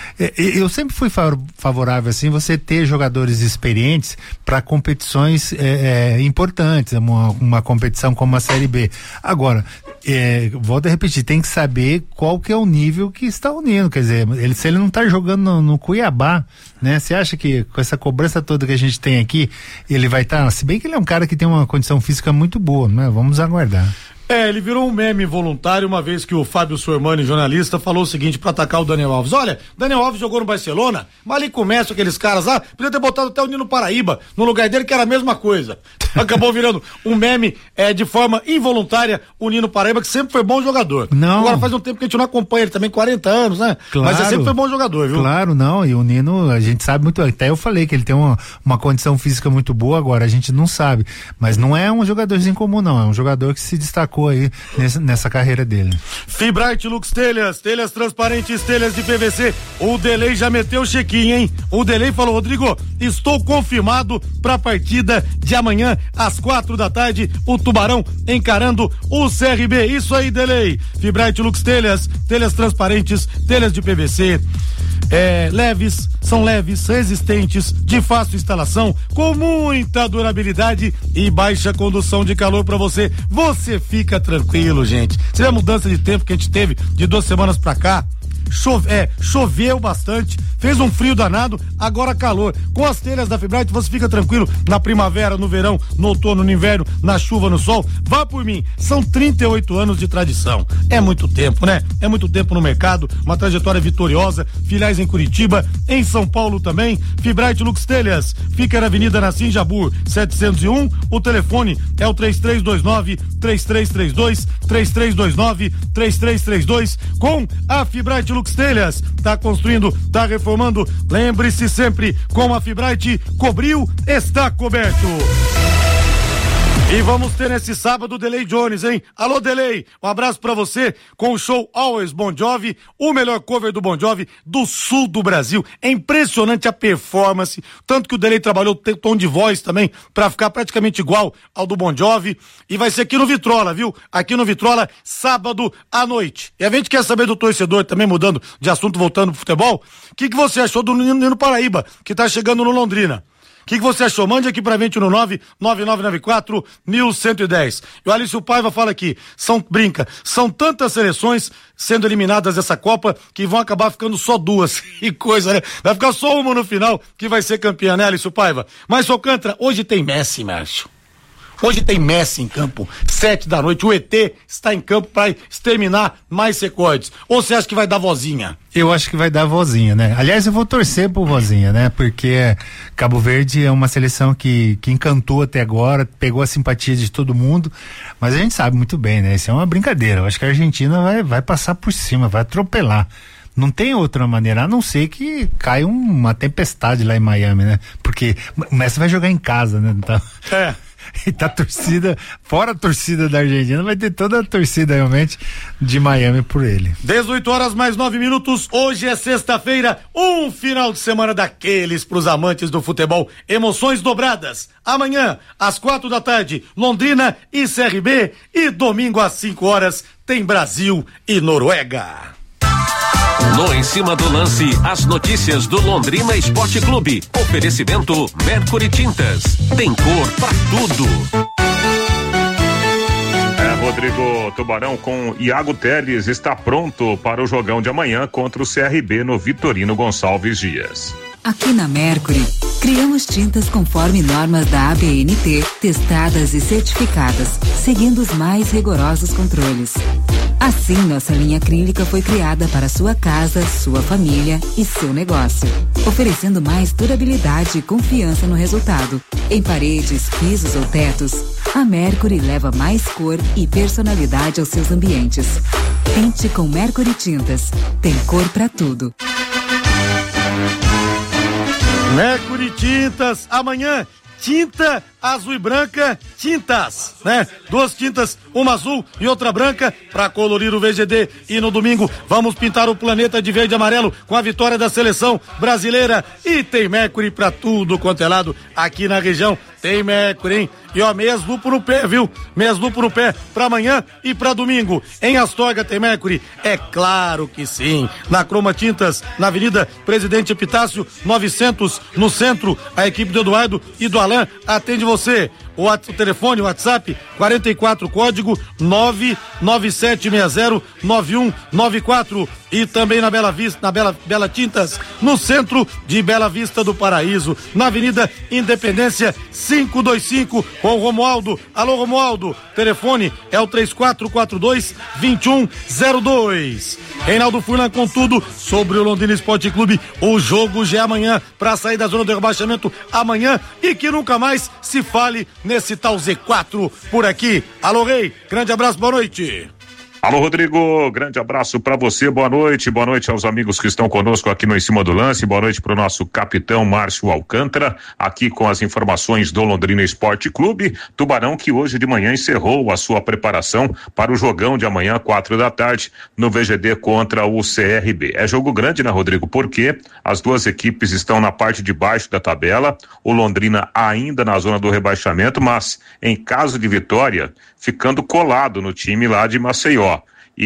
Eu sempre fui favorável, assim, você ter jogadores experientes para competições é, é, importantes, uma, uma competição como a Série B. Agora, é, volto a repetir, tem que saber qual que é o nível que está unindo, quer dizer, ele, se ele não tá jogando no, no Cuiabá, né, você acha que com essa cobrança toda que a gente tem aqui, ele vai estar, tá, se bem que ele é um cara que tem uma condição física muito boa, né? Vamos aguardar. É, ele virou um meme voluntário uma vez que o Fábio Sormani, jornalista, falou o seguinte pra atacar o Daniel Alves: olha, Daniel Alves jogou no Barcelona, mas ali começa aqueles caras lá, podia ter botado até o Nino Paraíba no lugar dele, que era a mesma coisa. Acabou virando um meme é, de forma involuntária, o Nino Paraíba, que sempre foi bom jogador. Não. Agora faz um tempo que a gente não acompanha ele também, quarenta anos, né? Claro, mas ele sempre foi bom jogador, viu? Claro, não, e o Nino, a gente sabe muito, até eu falei que ele tem uma, uma condição física muito boa, agora a gente não sabe, mas não é um jogadorzinho comum não, é um jogador que se destacou marcou aí nessa, nessa carreira dele. Fibrate Lux Telhas, telhas transparentes, telhas de P V C. O Delei já meteu o chequinho, hein? O Delei falou: Rodrigo, estou confirmado pra partida de amanhã às quatro da tarde, o Tubarão encarando o C R B. Isso aí, Delei. Fibrate Lux Telhas, telhas transparentes, telhas de P V C. É, leves, são leves, resistentes, de fácil instalação, com muita durabilidade e baixa condução de calor para você. Você fica tranquilo, gente. Se a mudança de tempo que a gente teve de duas semanas pra cá, Chove, é, choveu bastante, fez um frio danado, agora calor. Com as telhas da Fibrate você fica tranquilo na primavera, no verão, no outono, no inverno, na chuva, no sol. Vá por mim, são trinta e oito anos de tradição. É muito tempo, né? É muito tempo no mercado, uma trajetória vitoriosa, filiais em Curitiba, em São Paulo também. Fibrate Lux Telhas, fica na Avenida Nassim Jabur, setecentos e um. O telefone é o três três dois nove, três três três dois, três três dois nove, três três três dois. Com a Fibrate Lux Telhas, tá construindo, tá reformando. Lembre-se sempre, com a Fibrate, cobriu, está coberto. E vamos ter nesse sábado o Delei Jones, hein? Alô, Delei, um abraço pra você com o show Always Bon Jovi, o melhor cover do Bon Jovi do sul do Brasil. É impressionante a performance, tanto que o Delei trabalhou o tom de voz também pra ficar praticamente igual ao do Bon Jovi. E vai ser aqui no Vitrola, viu? Aqui no Vitrola, sábado à noite. E a gente quer saber do torcedor, também mudando de assunto, voltando pro futebol, o que, que você achou do Nino Paraíba, que tá chegando no Londrina? O que, que você achou? Mande aqui pra gente no nove nove nove nove quatro um zero um zero. E o Alício Paiva fala aqui, são, brinca, são tantas seleções sendo eliminadas dessa Copa que vão acabar ficando só duas. Que coisa, né? Vai ficar só uma no final que vai ser campeã, né, Alício Paiva? Mas, Socantra, hoje tem Messi, Márcio. Hoje tem Messi em campo, sete da noite, o E T está em campo para exterminar mais recordes. Ou você acha que vai dar vozinha? Eu acho que vai dar vozinha, né? Aliás, eu vou torcer por vozinha, né? Porque Cabo Verde é uma seleção que, que encantou até agora, pegou a simpatia de todo mundo, mas a gente sabe muito bem, né? Isso é uma brincadeira. Eu acho que a Argentina vai, vai passar por cima, vai atropelar. Não tem outra maneira, a não ser que caia uma tempestade lá em Miami, né? Porque o Messi vai jogar em casa, né? Então... É. E tá a torcida, fora a torcida da Argentina, vai ter toda a torcida realmente de Miami por ele. dezoito horas mais nove minutos, hoje é sexta-feira, um final de semana daqueles pros amantes do futebol, emoções dobradas. Amanhã, às quatro da tarde, Londrina e C R B, e domingo às cinco horas tem Brasil e Noruega. No Em Cima do Lance, as notícias do Londrina Esporte Clube. Oferecimento Mercury Tintas. Tem cor pra tudo. É, Rodrigo, Tubarão com Iago Teles está pronto para o jogão de amanhã contra o C R B no Vitorino Gonçalves Dias. Aqui na Mercury, criamos tintas conforme normas da A B N T, testadas e certificadas, seguindo os mais rigorosos controles. Assim, nossa linha acrílica foi criada para sua casa, sua família e seu negócio, oferecendo mais durabilidade e confiança no resultado. Em paredes, pisos ou tetos, a Mercury leva mais cor e personalidade aos seus ambientes. Pinte com Mercury Tintas. Tem cor pra tudo. Mercury Tintas, amanhã, tinta azul e branca, tintas, né? Duas tintas, uma azul e outra branca, pra colorir o V G D. E no domingo, vamos pintar o planeta de verde e amarelo com a vitória da seleção brasileira. E tem Mercury pra tudo quanto é lado aqui na região. Tem Mercury, hein? E ó, meias duplo no pé, viu? Meias duplo no pé pra amanhã e pra domingo. Em Astorga tem Mercury? É claro que sim. Na Croma Tintas, na Avenida Presidente Epitácio, novecentos, no centro, a equipe do Eduardo e do Alain atende você. O, o telefone, o WhatsApp, quarenta e quatro, código nove nove sete seis zero nove um nove quatro. E também na Bela Vista, na Bela, Bela Tintas, no centro de Bela Vista do Paraíso, na Avenida Independência quinhentos e vinte e cinco, com o Romualdo. Alô, Romualdo, telefone é o três quatro quatro dois, dois um zero dois. Reinaldo Furlan com tudo sobre o Londrina Esporte Clube. O jogo já é amanhã para sair da zona do rebaixamento amanhã e que nunca mais se fale nesse tal Z quatro por aqui. Alô, Rei, grande abraço, boa noite. Alô, Rodrigo, grande abraço para você, boa noite, boa noite aos amigos que estão conosco aqui no Em Cima do Lance, boa noite para o nosso capitão Márcio Alcântara, aqui com as informações do Londrina Esporte Clube, Tubarão que hoje de manhã encerrou a sua preparação para o jogão de amanhã, quatro da tarde, no V G D contra o C R B. É jogo grande, né, Rodrigo? Porque as duas equipes estão na parte de baixo da tabela, o Londrina ainda na zona do rebaixamento, mas em caso de vitória, ficando colado no time lá de Maceió.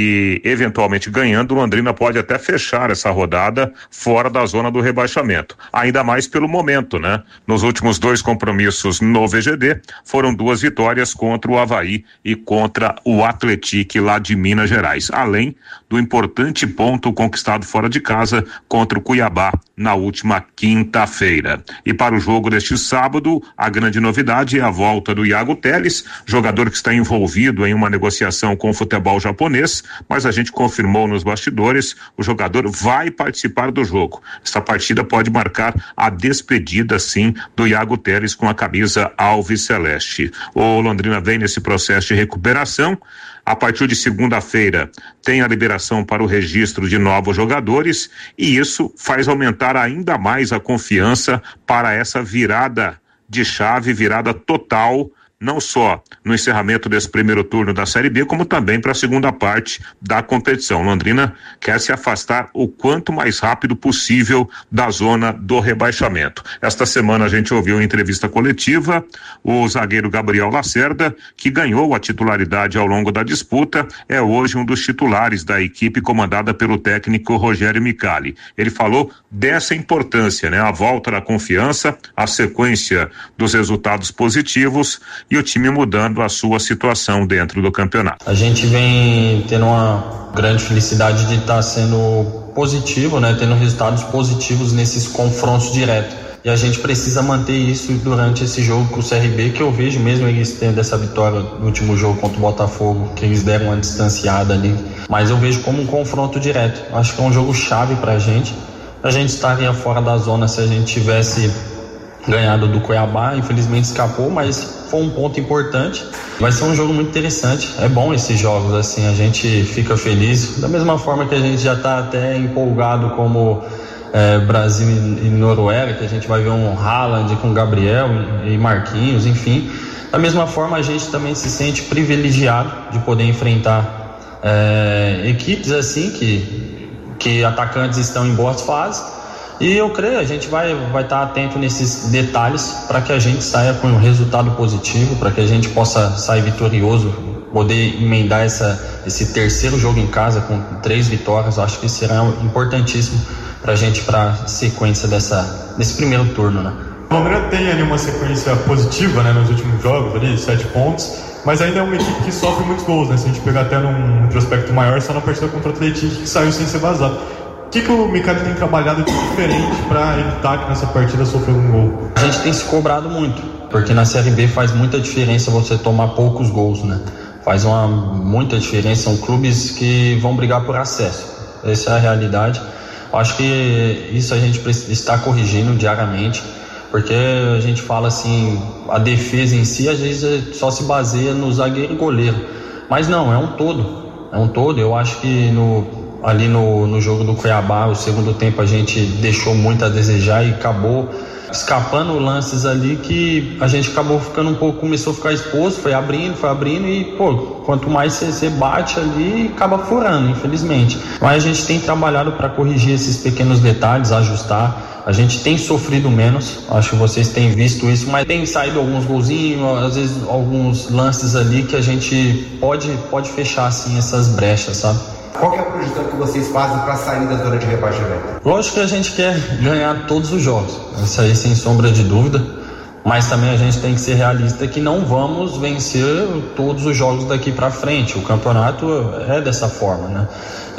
E eventualmente ganhando, o Londrina pode até fechar essa rodada fora da zona do rebaixamento, ainda mais pelo momento, né? Nos últimos dois compromissos no V G D foram duas vitórias contra o Avaí e contra o Atlético lá de Minas Gerais, além do importante ponto conquistado fora de casa contra o Cuiabá na última quinta-feira. E para o jogo deste sábado, a grande novidade é a volta do Iago Teles, jogador que está envolvido em uma negociação com o futebol japonês, mas a gente confirmou nos bastidores, o jogador vai participar do jogo. Essa partida pode marcar a despedida, sim, do Iago Teles com a camisa alves celeste. O Londrina vem nesse processo de recuperação. A partir de segunda-feira tem a liberação para o registro de novos jogadores e isso faz aumentar ainda mais a confiança para essa virada de chave, virada total, não só no encerramento desse primeiro turno da Série B, como também para a segunda parte da competição. Londrina quer se afastar o quanto mais rápido possível da zona do rebaixamento. Esta semana a gente ouviu em entrevista coletiva o zagueiro Gabriel Lacerda, que ganhou a titularidade ao longo da disputa, é hoje um dos titulares da equipe comandada pelo técnico Rogério Micali. Ele falou dessa importância, né? A volta da confiança, a sequência dos resultados positivos e o time mudando a sua situação dentro do campeonato. A gente vem tendo uma grande felicidade de estar sendo positivo, né? Tendo resultados positivos nesses confrontos diretos. E a gente precisa manter isso durante esse jogo com o C R B, que eu vejo mesmo eles tendo essa vitória no último jogo contra o Botafogo, que eles deram uma distanciada ali. Mas eu vejo como um confronto direto. Acho que é um jogo chave pra gente. A gente estaria fora da zona se a gente tivesse ganhado do Cuiabá, infelizmente escapou, mas foi um ponto importante. Vai ser um jogo muito interessante, é bom esses jogos, assim, a gente fica feliz, da mesma forma que a gente já está até empolgado como é, Brasil e, e Noruega, que a gente vai ver um Haaland com Gabriel e, e Marquinhos, enfim. Da mesma forma a gente também se sente privilegiado de poder enfrentar é, equipes assim, que, que atacantes estão em boas fases. E eu creio, a gente vai vai estar atento nesses detalhes para que a gente saia com um resultado positivo, para que a gente possa sair vitorioso, poder emendar essa, esse terceiro jogo em casa com três vitórias. Eu acho que será importantíssimo para a gente para a sequência dessa, desse primeiro turno, né? O Londrina tem ali uma sequência positiva, né, nos últimos jogos, ali, sete pontos, mas ainda é uma equipe que sofre muitos gols, né? Se a gente pegar até num retrospecto maior, só na partida contra o Atlético, que saiu sem ser vazado. O que, que o Micali tem trabalhado de diferente para evitar que nessa partida sofra um gol? A gente tem se cobrado muito, porque na Série B faz muita diferença você tomar poucos gols, né? Faz uma muita diferença, são clubes que vão brigar por acesso, essa é a realidade. Eu acho que isso a gente está corrigindo diariamente, porque a gente fala assim, a defesa em si às vezes só se baseia no zagueiro e goleiro, mas não, é um todo, é um todo. Eu acho que no ali no, no jogo do Cuiabá, o segundo tempo a gente deixou muito a desejar e acabou escapando lances ali que a gente acabou ficando um pouco, começou a ficar exposto, foi abrindo, foi abrindo e, pô, quanto mais você bate ali, acaba furando, infelizmente. Mas a gente tem trabalhado para corrigir esses pequenos detalhes, ajustar. A gente tem sofrido menos, acho que vocês têm visto isso, mas tem saído alguns golzinhos, às vezes alguns lances ali que a gente pode, pode fechar assim essas brechas, sabe? Qual que é a projeção que vocês fazem para sair da zona de rebaixamento? Lógico que a gente quer ganhar todos os jogos, isso aí sem sombra de dúvida, mas também a gente tem que ser realista que não vamos vencer todos os jogos daqui para frente. O campeonato é dessa forma, né?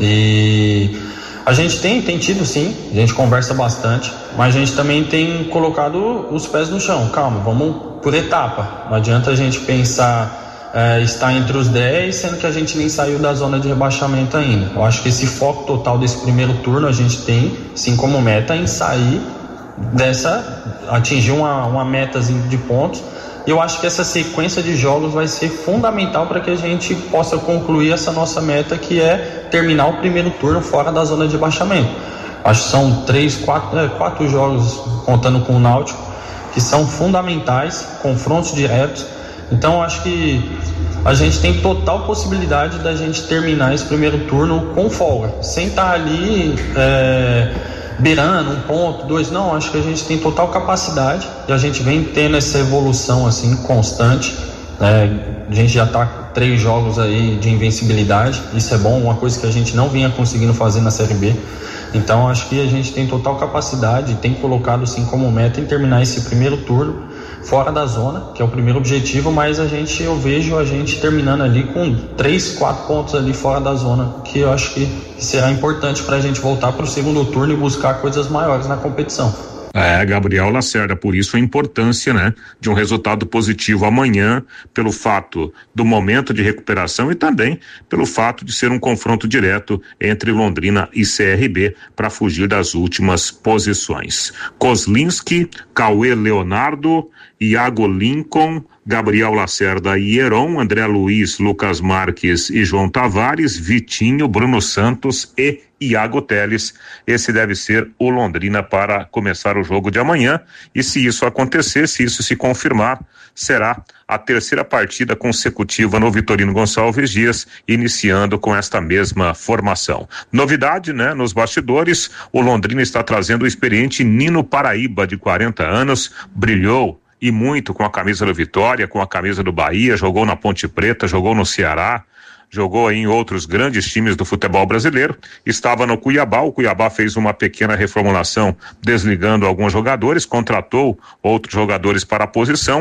E a gente tem, tem tido sim, a gente conversa bastante, mas a gente também tem colocado os pés no chão. Calma, vamos por etapa, não adianta a gente pensar É, está entre os dez, sendo que a gente nem saiu da zona de rebaixamento ainda. Eu acho que esse foco total desse primeiro turno a gente tem, sim, como meta em sair dessa, atingir uma, uma meta de pontos eu acho que essa sequência de jogos vai ser fundamental para que a gente possa concluir essa nossa meta, que é terminar o primeiro turno fora da zona de rebaixamento. Acho que são três, quatro, é, quatro jogos, contando com o Náutico, que são fundamentais, confrontos diretos. Então acho que a gente tem total possibilidade da gente terminar esse primeiro turno com folga, sem estar ali é, beirando um ponto, dois. Não, acho que a gente tem total capacidade e a gente vem tendo essa evolução assim constante. É, a gente já está com três jogos aí de invencibilidade, isso é bom, uma coisa que a gente não vinha conseguindo fazer na Série B. Então acho que a gente tem total capacidade, tem colocado assim como meta em terminar esse primeiro turno fora da zona, que é o primeiro objetivo, mas a gente, eu vejo a gente terminando ali com três, quatro pontos ali fora da zona, que eu acho que será importante para a gente voltar para o segundo turno e buscar coisas maiores na competição. É, Gabriel Lacerda, por isso a importância, né, de um resultado positivo amanhã, pelo fato do momento de recuperação e também pelo fato de ser um confronto direto entre Londrina e C R B para fugir das últimas posições. Kozlinski, Cauê Leonardo, Iago Lincoln, Gabriel Lacerda e Heron, André Luiz, Lucas Marques e João Tavares, Vitinho, Bruno Santos e Iago Teles. Esse deve ser o Londrina para começar o jogo de amanhã, e se isso acontecer, se isso se confirmar, será a terceira partida consecutiva no Vitorino Gonçalves Dias, iniciando com esta mesma formação. Novidade, né? Nos bastidores, o Londrina está trazendo o experiente Nino Paraíba, de quarenta anos, brilhou e muito com a camisa do Vitória, com a camisa do Bahia, jogou na Ponte Preta, jogou no Ceará, jogou em outros grandes times do futebol brasileiro, estava no Cuiabá, o Cuiabá fez uma pequena reformulação, desligando alguns jogadores, contratou outros jogadores para a posição.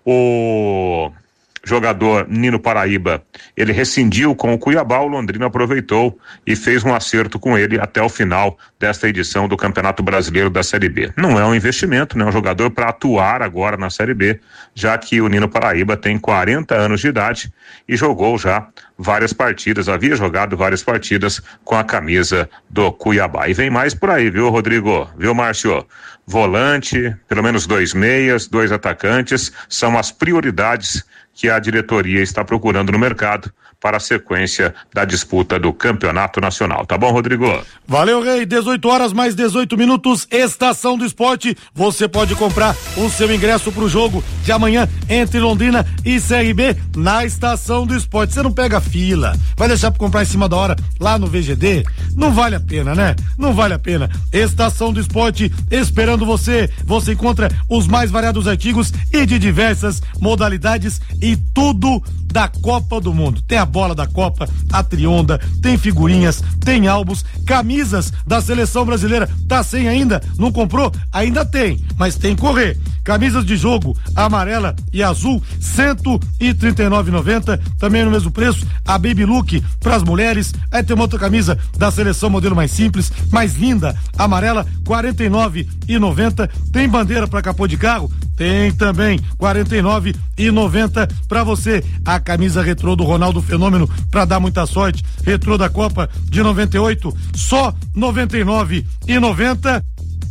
O jogador Nino Paraíba, ele rescindiu com o Cuiabá, o Londrina aproveitou e fez um acerto com ele até o final desta edição do Campeonato Brasileiro da Série B. Não é um investimento, né? É um jogador para atuar agora na Série B, já que o Nino Paraíba tem quarenta anos de idade e jogou já várias partidas, havia jogado várias partidas com a camisa do Cuiabá. E vem mais por aí, viu, Rodrigo? Viu, Márcio? Volante, pelo menos dois meias, dois atacantes, são as prioridades que a diretoria está procurando no mercado para a sequência da disputa do Campeonato Nacional. Tá bom, Rodrigo? Valeu, Rei. dezoito horas mais dezoito minutos, Estação do Esporte. Você pode comprar o seu ingresso pro jogo de amanhã entre Londrina e C R B na Estação do Esporte. Você não pega fila, vai deixar pra comprar em cima da hora lá no V G D? Não vale a pena, né? Não vale a pena. Estação do Esporte esperando você. Você encontra os mais variados artigos e de diversas modalidades e tudo da Copa do Mundo. Tem a bola da Copa, a Trionda, tem figurinhas, tem álbuns, camisas da seleção brasileira. Tá sem ainda? Não comprou? Ainda tem, mas tem que correr. Camisas de jogo amarela e azul, cento e trinta e nove reais e noventa centavos, também no mesmo preço. A Baby Look para as mulheres. Aí tem uma outra camisa da seleção, modelo mais simples, mais linda, amarela, quarenta e nove reais e noventa centavos. Tem bandeira para capô de carro? Tem também, quarenta e nove reais e noventa centavos para você. A camisa retrô do Ronaldo Fenômeno para dar muita sorte, retrô da Copa de noventa e oito, só noventa e nove reais e noventa centavos.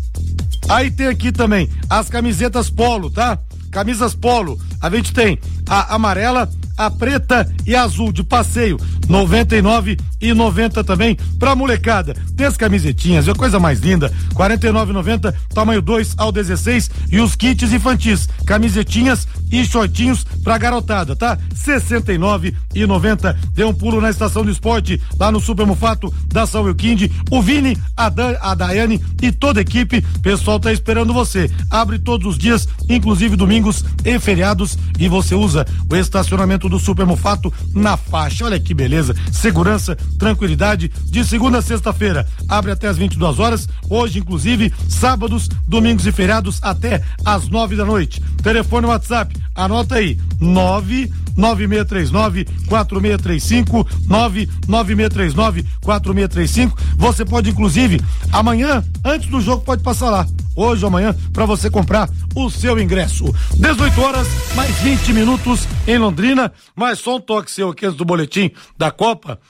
Aí tem aqui também as camisetas polo, tá? Camisas polo, a gente tem a amarela, a preta e a azul de passeio, noventa e nove reais e noventa centavos também pra molecada. Tem as camisetinhas, é a coisa mais linda, quarenta e nove reais e noventa centavos, tamanho dois ao dezesseis, e os kits infantis, camisetinhas e shortinhos pra garotada, tá? sessenta e nove reais e noventa centavos. Dê um pulo na Estação do Esporte, lá no Super Mufato da Saúl Kind. O Vini, a, Dan, a Daiane e toda a equipe, pessoal tá esperando você. Abre todos os dias, inclusive domingos e feriados, e você usa o estacionamento do Super Mufato na faixa. Olha que beleza, segurança, tranquilidade, de segunda a sexta-feira, abre até as vinte e duas horas, hoje inclusive, sábados, domingos e feriados até as nove da noite. Telefone WhatsApp, anota aí, nove nove seis três nove quatro seis três cinco, nove nove seis três nove quatro seis três cinco. Você pode inclusive, amanhã, antes do jogo, pode passar lá, hoje ou amanhã, para você comprar o seu ingresso. dezoito horas, mais vinte minutos em Londrina, mais só um toque seu aqui antes do boletim da Copa.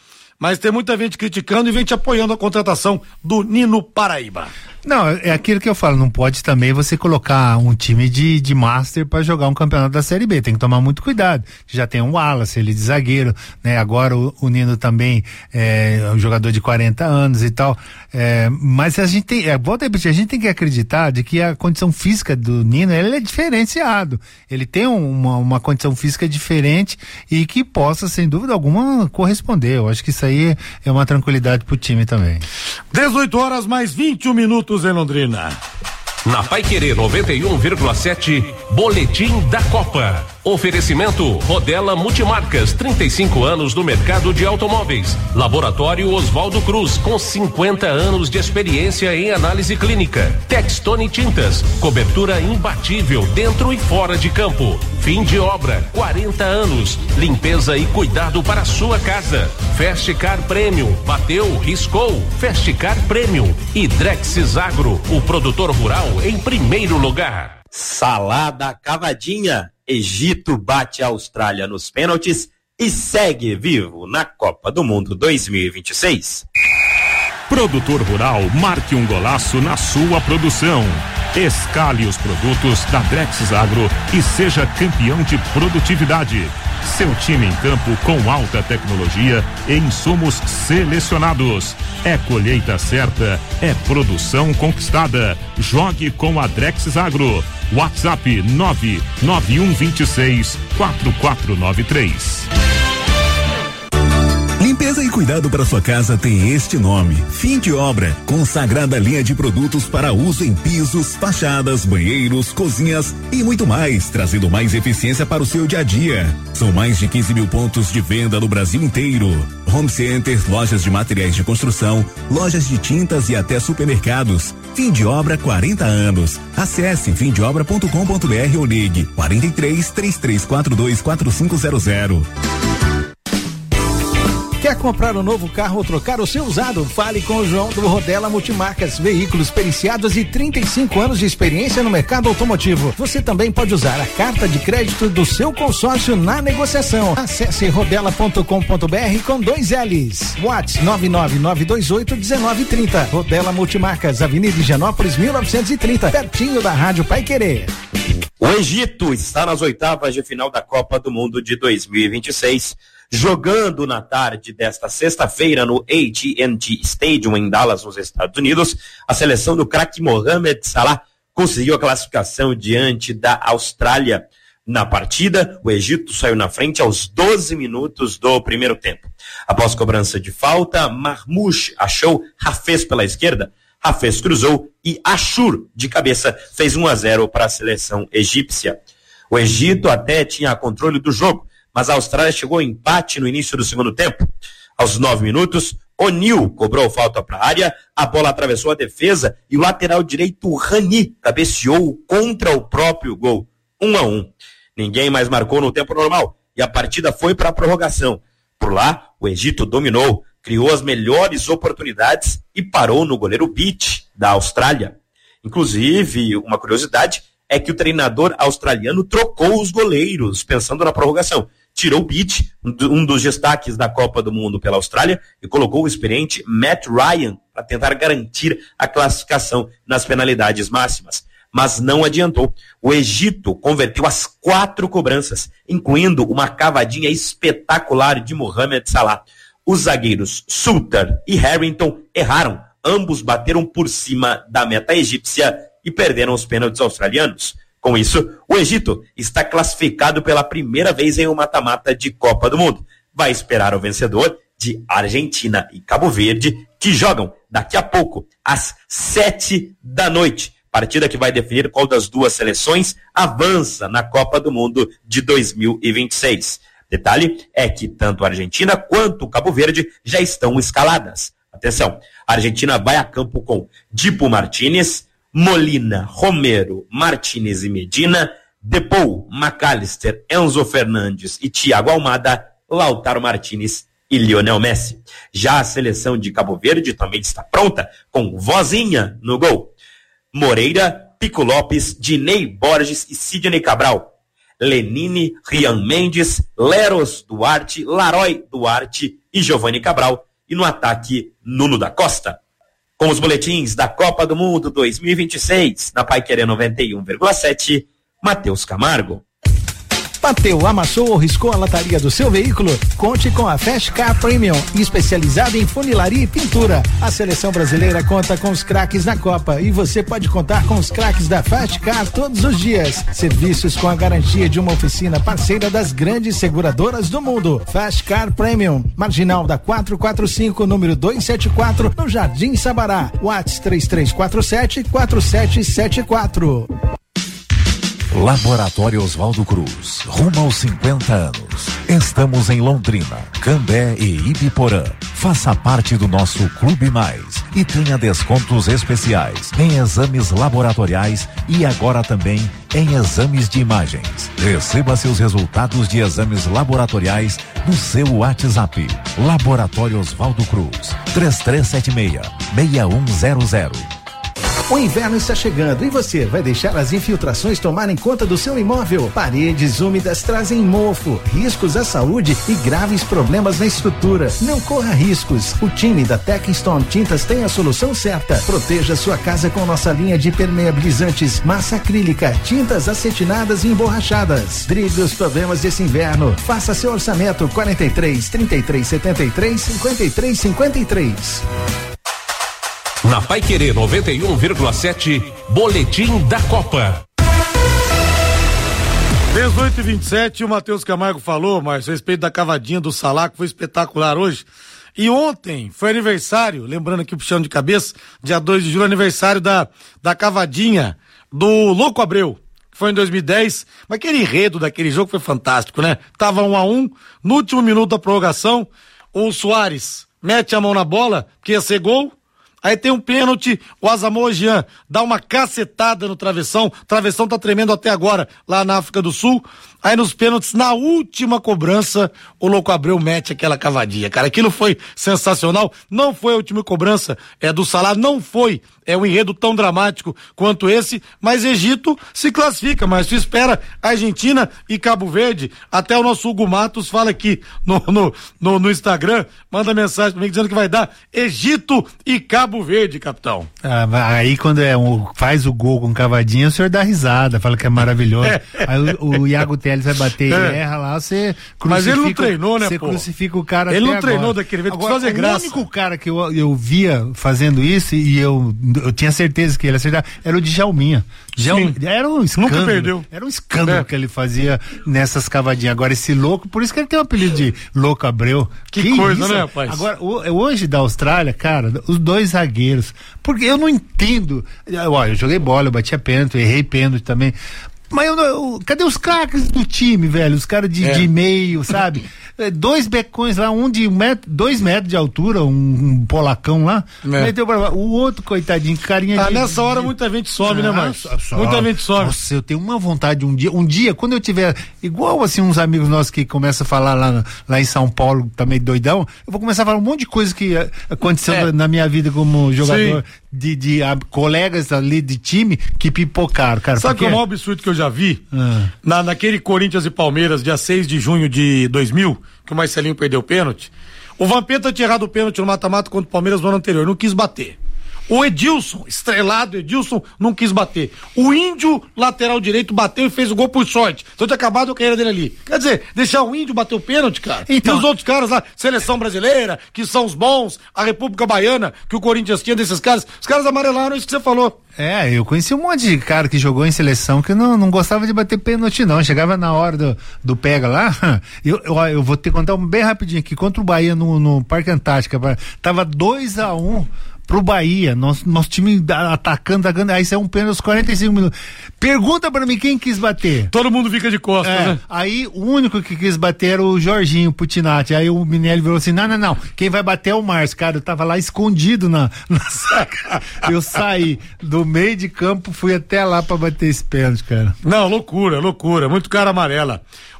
mas tem muita gente criticando e vem te apoiando a contratação do Nino Paraíba. Não, é aquilo que eu falo, não pode também você colocar um time de, de master para jogar um campeonato da Série B, tem que tomar muito cuidado. Já tem um Wallace, ele de zagueiro, né? Agora o, o Nino também é um jogador de quarenta anos e tal, é, mas a gente tem, é, volta a repetir, a gente tem que acreditar de que a condição física do Nino, ele é diferenciado, ele tem uma, uma condição física diferente e que possa, sem dúvida alguma, corresponder. Eu acho que isso aí é uma tranquilidade pro time também. dezoito horas mais vinte e um minutos em Londrina. Na Paiquerê noventa e um vírgula sete, Boletim da Copa. Oferecimento Rodela Multimarcas, trinta e cinco anos no mercado de automóveis. Laboratório Oswaldo Cruz, com cinquenta anos de experiência em análise clínica. Textone Tintas, cobertura imbatível dentro e fora de campo. Fim de obra, quarenta anos. Limpeza e cuidado para a sua casa. Fastcar Premium, bateu, riscou. Fastcar Premium. E Drexis Agro, o produtor rural em primeiro lugar. Salada cavadinha. Egito bate a Austrália nos pênaltis e segue vivo na Copa do Mundo dois mil e vinte e seis. Produtor rural, marque um golaço na sua produção. Escale os produtos da Drexis Agro e seja campeão de produtividade. Seu time em campo com alta tecnologia e insumos selecionados. É colheita certa, é produção conquistada. Jogue com a Drexis Agro. WhatsApp nove nove um dois seis quatro quatro nove três. Limpeza e cuidado para sua casa tem este nome: Fim de Obra, consagrada linha de produtos para uso em pisos, fachadas, banheiros, cozinhas e muito mais, trazendo mais eficiência para o seu dia a dia. São mais de quinze mil pontos de venda no Brasil inteiro. Home centers, lojas de materiais de construção, lojas de tintas e até supermercados. Fim de Obra, quarenta anos. Acesse fim de obra ponto com ponto br ou ligue quarenta e três, três três quatro dois, quatro cinco zero zero. Quer comprar um novo carro ou trocar o seu usado? Fale com o João do Rodela Multimarcas, veículos periciados e trinta e cinco anos de experiência no mercado automotivo. Você também pode usar a carta de crédito do seu consórcio na negociação. Acesse rodela ponto com ponto br com dois L's. WhatsApp nove nove nove dois oito um nove três zero. Rodela Multimarcas, Avenida Higienópolis mil novecentos e trinta, pertinho da Rádio Paiquerê. O Egito está nas oitavas de final da Copa do Mundo de dois mil e vinte e seis. Jogando na tarde desta sexta-feira no A T and T Stadium em Dallas, nos Estados Unidos, a seleção do craque Mohamed Salah conseguiu a classificação diante da Austrália. Na partida, o Egito saiu na frente aos doze minutos do primeiro tempo. Após cobrança de falta, Marmoush achou Hafez pela esquerda, Hafez cruzou e Ashur, de cabeça, fez um a zero para a seleção egípcia. O Egito até tinha controle do jogo, mas a Austrália chegou ao empate no início do segundo tempo. Aos nove minutos, O'Neal cobrou falta para a área, a bola atravessou a defesa e o lateral direito Rani cabeceou contra o próprio gol. Um a um. Ninguém mais marcou no tempo normal e a partida foi para a prorrogação. Por lá, o Egito dominou, criou as melhores oportunidades e parou no goleiro Beach da Austrália. Inclusive, uma curiosidade é que o treinador australiano trocou os goleiros pensando na prorrogação. Tirou o Beach, um dos destaques da Copa do Mundo pela Austrália, e colocou o experiente Matt Ryan para tentar garantir a classificação nas penalidades máximas. Mas não adiantou. O Egito converteu as quatro cobranças, incluindo uma cavadinha espetacular de Mohamed Salah. Os zagueiros Sultan e Harrington erraram. Ambos bateram por cima da meta egípcia e perderam os pênaltis australianos. Com isso, o Egito está classificado pela primeira vez em um mata-mata de Copa do Mundo. Vai esperar o vencedor de Argentina e Cabo Verde, que jogam daqui a pouco, às sete da noite. Partida que vai definir qual das duas seleções avança na Copa do Mundo de dois mil e vinte e seis. Detalhe é que tanto a Argentina quanto o Cabo Verde já estão escaladas. Atenção, a Argentina vai a campo com Dibu Martínez, Molina, Romero, Martínez e Medina, Depou, McAllister, Enzo Fernandes e Thiago Almada, Lautaro Martínez e Lionel Messi. Já a seleção de Cabo Verde também está pronta, com Vozinha no gol. Moreira, Pico Lopes, Dinei Borges e Sidney Cabral. Lenine, Rian Mendes, Leros Duarte, Laroy Duarte e Giovanni Cabral. e no ataque, Nuno da Costa. Com os boletins da Copa do Mundo dois mil e vinte e seis, na Paiquerê noventa e um vírgula sete, Matheus Camargo. Bateu, amassou ou riscou a lataria do seu veículo? Conte com a Fast Car Premium, especializada em funilaria e pintura. A seleção brasileira conta com os craques da Copa e você pode contar com os craques da Fast Car todos os dias. Serviços com a garantia de uma oficina parceira das grandes seguradoras do mundo. Fast Car Premium, Marginal da quatrocentos e quarenta e cinco, número duzentos e setenta e quatro, no Jardim Sabará. WhatsApp três três quatro sete, quatro sete sete quatro. Laboratório Oswaldo Cruz, rumo aos cinquenta anos. Estamos em Londrina, Cambé e Ibiporã. Faça parte do nosso Clube Mais e tenha descontos especiais em exames laboratoriais e agora também em exames de imagens. Receba seus resultados de exames laboratoriais no seu WhatsApp. Laboratório Oswaldo Cruz, três três sete seis, seis um zero zero. O inverno está chegando e você vai deixar as infiltrações tomarem conta do seu imóvel? Paredes úmidas trazem mofo, riscos à saúde e graves problemas na estrutura. Não corra riscos. O time da Techstone Tintas tem a solução certa. Proteja sua casa com nossa linha de permeabilizantes, massa acrílica, tintas acetinadas e emborrachadas. Drible os problemas desse inverno. Faça seu orçamento quarenta e três, trinta e três, setenta e três, cinquenta e três, cinquenta e três. Na Paiquerê noventa e um vírgula sete, Boletim da Copa. dezoito e vinte e sete, o Matheus Camargo falou, mas a respeito da cavadinha do Salah, que foi espetacular hoje. E ontem foi aniversário, lembrando aqui o puxão de cabeça, dia dois de julho, aniversário da, da cavadinha do Louco Abreu, que foi em dois mil e dez, mas aquele enredo daquele jogo foi fantástico, né? Tava um a um, no último minuto da prorrogação, o Soares mete a mão na bola, que ia ser gol. Aí tem um pênalti, o Asamoah Gyan dá uma cacetada no travessão, o travessão tá tremendo até agora, lá na África do Sul. Aí nos pênaltis, na última cobrança, o Louco Abreu mete aquela cavadinha, cara, aquilo foi sensacional. Não foi a última cobrança é do Salah, não foi é um enredo tão dramático quanto esse, mas Egito se classifica, mas se espera Argentina e Cabo Verde. Até o nosso Hugo Matos fala aqui no, no, no, no Instagram, manda mensagem pra mim dizendo que vai dar Egito e Cabo Verde, capitão. Ah, aí quando é um, faz o gol com cavadinha, o senhor dá risada, fala que é maravilhoso. É. Aí o, o Iago Teles vai bater é. e erra lá, você crucifica. Mas ele não treinou, né, Você pô? crucifica o cara. Ele até não treinou agora. daquele jeito, Agora, fazer o graça. O único cara que eu, eu via fazendo isso e eu, eu tinha certeza que ele acertava era o Djalminha. Djalminha era um escândalo. Nunca perdeu. Era um escândalo é. que ele fazia nessas cavadinhas. Agora esse louco, por isso que ele tem o apelido de Louco Abreu. Que, que coisa, isso? né, rapaz? Agora, hoje da Austrália, cara, os dois zagueiros, porque eu não entendo. Olha, eu joguei bola, eu batia pênalti, errei pênalti também. Mas eu, eu, cadê os craques do time, velho? Os caras de, é. de meio, sabe? Dois becões lá, um de um metro, dois metros de altura, um, um polacão lá, é. meteu pra lá. O outro, coitadinho, carinha ah, de... nessa hora muita gente sobe, ah, né, Marcos? Muita gente sobe. Nossa, eu tenho uma vontade um dia, um dia, quando eu tiver, igual assim, uns amigos nossos que começam a falar lá, lá em São Paulo, também doidão, eu vou começar a falar um monte de coisa que aconteceu é. na minha vida como jogador. Sim. De, de a, colegas ali de time que pipocaram, cara. Sabe qual é o maior absurdo que eu já vi? Ah. Na, naquele Corinthians e Palmeiras, dia seis de junho de dois mil, que o Marcelinho perdeu o pênalti. O Vampeta tinha errado o pênalti no mata-mata contra o Palmeiras no ano anterior, não quis bater. O Edilson, estrelado Edilson, não quis bater. O Índio, lateral direito, bateu e fez o gol por sorte. Então tinha acabado a carreira dele ali. Quer dizer, deixar o Índio bater o pênalti, cara. Então... E os outros caras lá, seleção brasileira, que são os bons, a República Baiana, que o Corinthians tinha desses caras, os caras amarelaram isso que você falou. É, eu conheci um monte de cara que jogou em seleção que não, não gostava de bater pênalti, não. Chegava na hora do, do pega lá. Eu, eu, eu vou te contar um bem rapidinho aqui. Contra o Bahia no, no Parque Antártica. Tava dois a um pro Bahia, nosso, nosso time atacando, atacando, aí saiu um pênalti aos quarenta e cinco minutos. Pergunta pra mim quem quis bater. Todo mundo fica de costas, é, né? Aí o único que quis bater era o Jorginho Putinati. Aí o Minelli virou assim: não, não, não, quem vai bater é o Márcio. Cara, eu tava lá escondido na, na saca. Eu saí do meio de campo, fui até lá pra bater esse pênalti, cara. Não, loucura, loucura, muito cara amarela.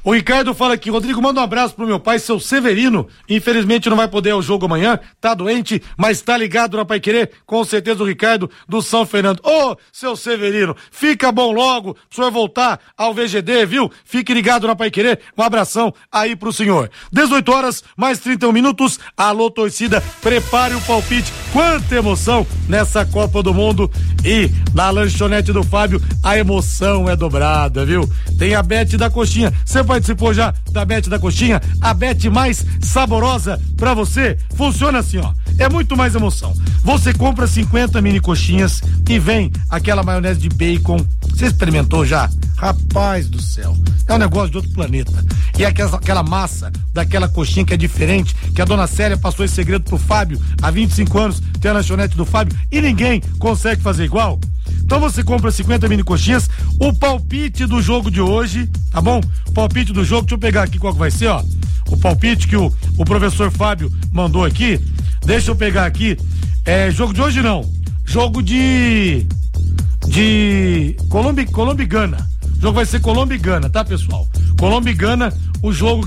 O Ricardo fala aqui, Rodrigo, manda um abraço pro meu pai, seu Severino, infelizmente não vai poder ir ao jogo amanhã, tá doente, mas tá ligado na Paiquerê, com certeza o Ricardo do São Fernando. Ô, oh, seu Severino, fica bom logo, o senhor voltar ao V G D, viu? Fique ligado na Paiquerê, um abração aí pro senhor. dezoito horas, mais trinta e um minutos, alô torcida, prepare o palpite, quanta emoção nessa Copa do Mundo e na lanchonete do Fábio, a emoção é dobrada, viu? Tem a Bet da Coxinha, você participou já da Bet da Coxinha? A Bet mais saborosa pra você funciona assim, ó. É muito mais emoção. Você compra cinquenta mini coxinhas e vem aquela maionese de bacon. Você experimentou já? Rapaz do céu. É um negócio de outro planeta. E aquela, aquela massa daquela coxinha que é diferente, que a dona Célia passou esse segredo pro Fábio há vinte e cinco anos, tem a lanchonete do Fábio e ninguém consegue fazer igual. Então você compra cinquenta mini coxinhas, o palpite do jogo de hoje, tá bom? Palpite do jogo, deixa eu pegar aqui qual que vai ser, ó. O palpite que o, o professor Fábio mandou aqui, deixa eu pegar aqui, é, jogo de hoje não, jogo de, de Colômbia, Colômbia e Gana, o jogo vai ser Colômbia e Gana, tá pessoal? Colômbia e Gana, o jogo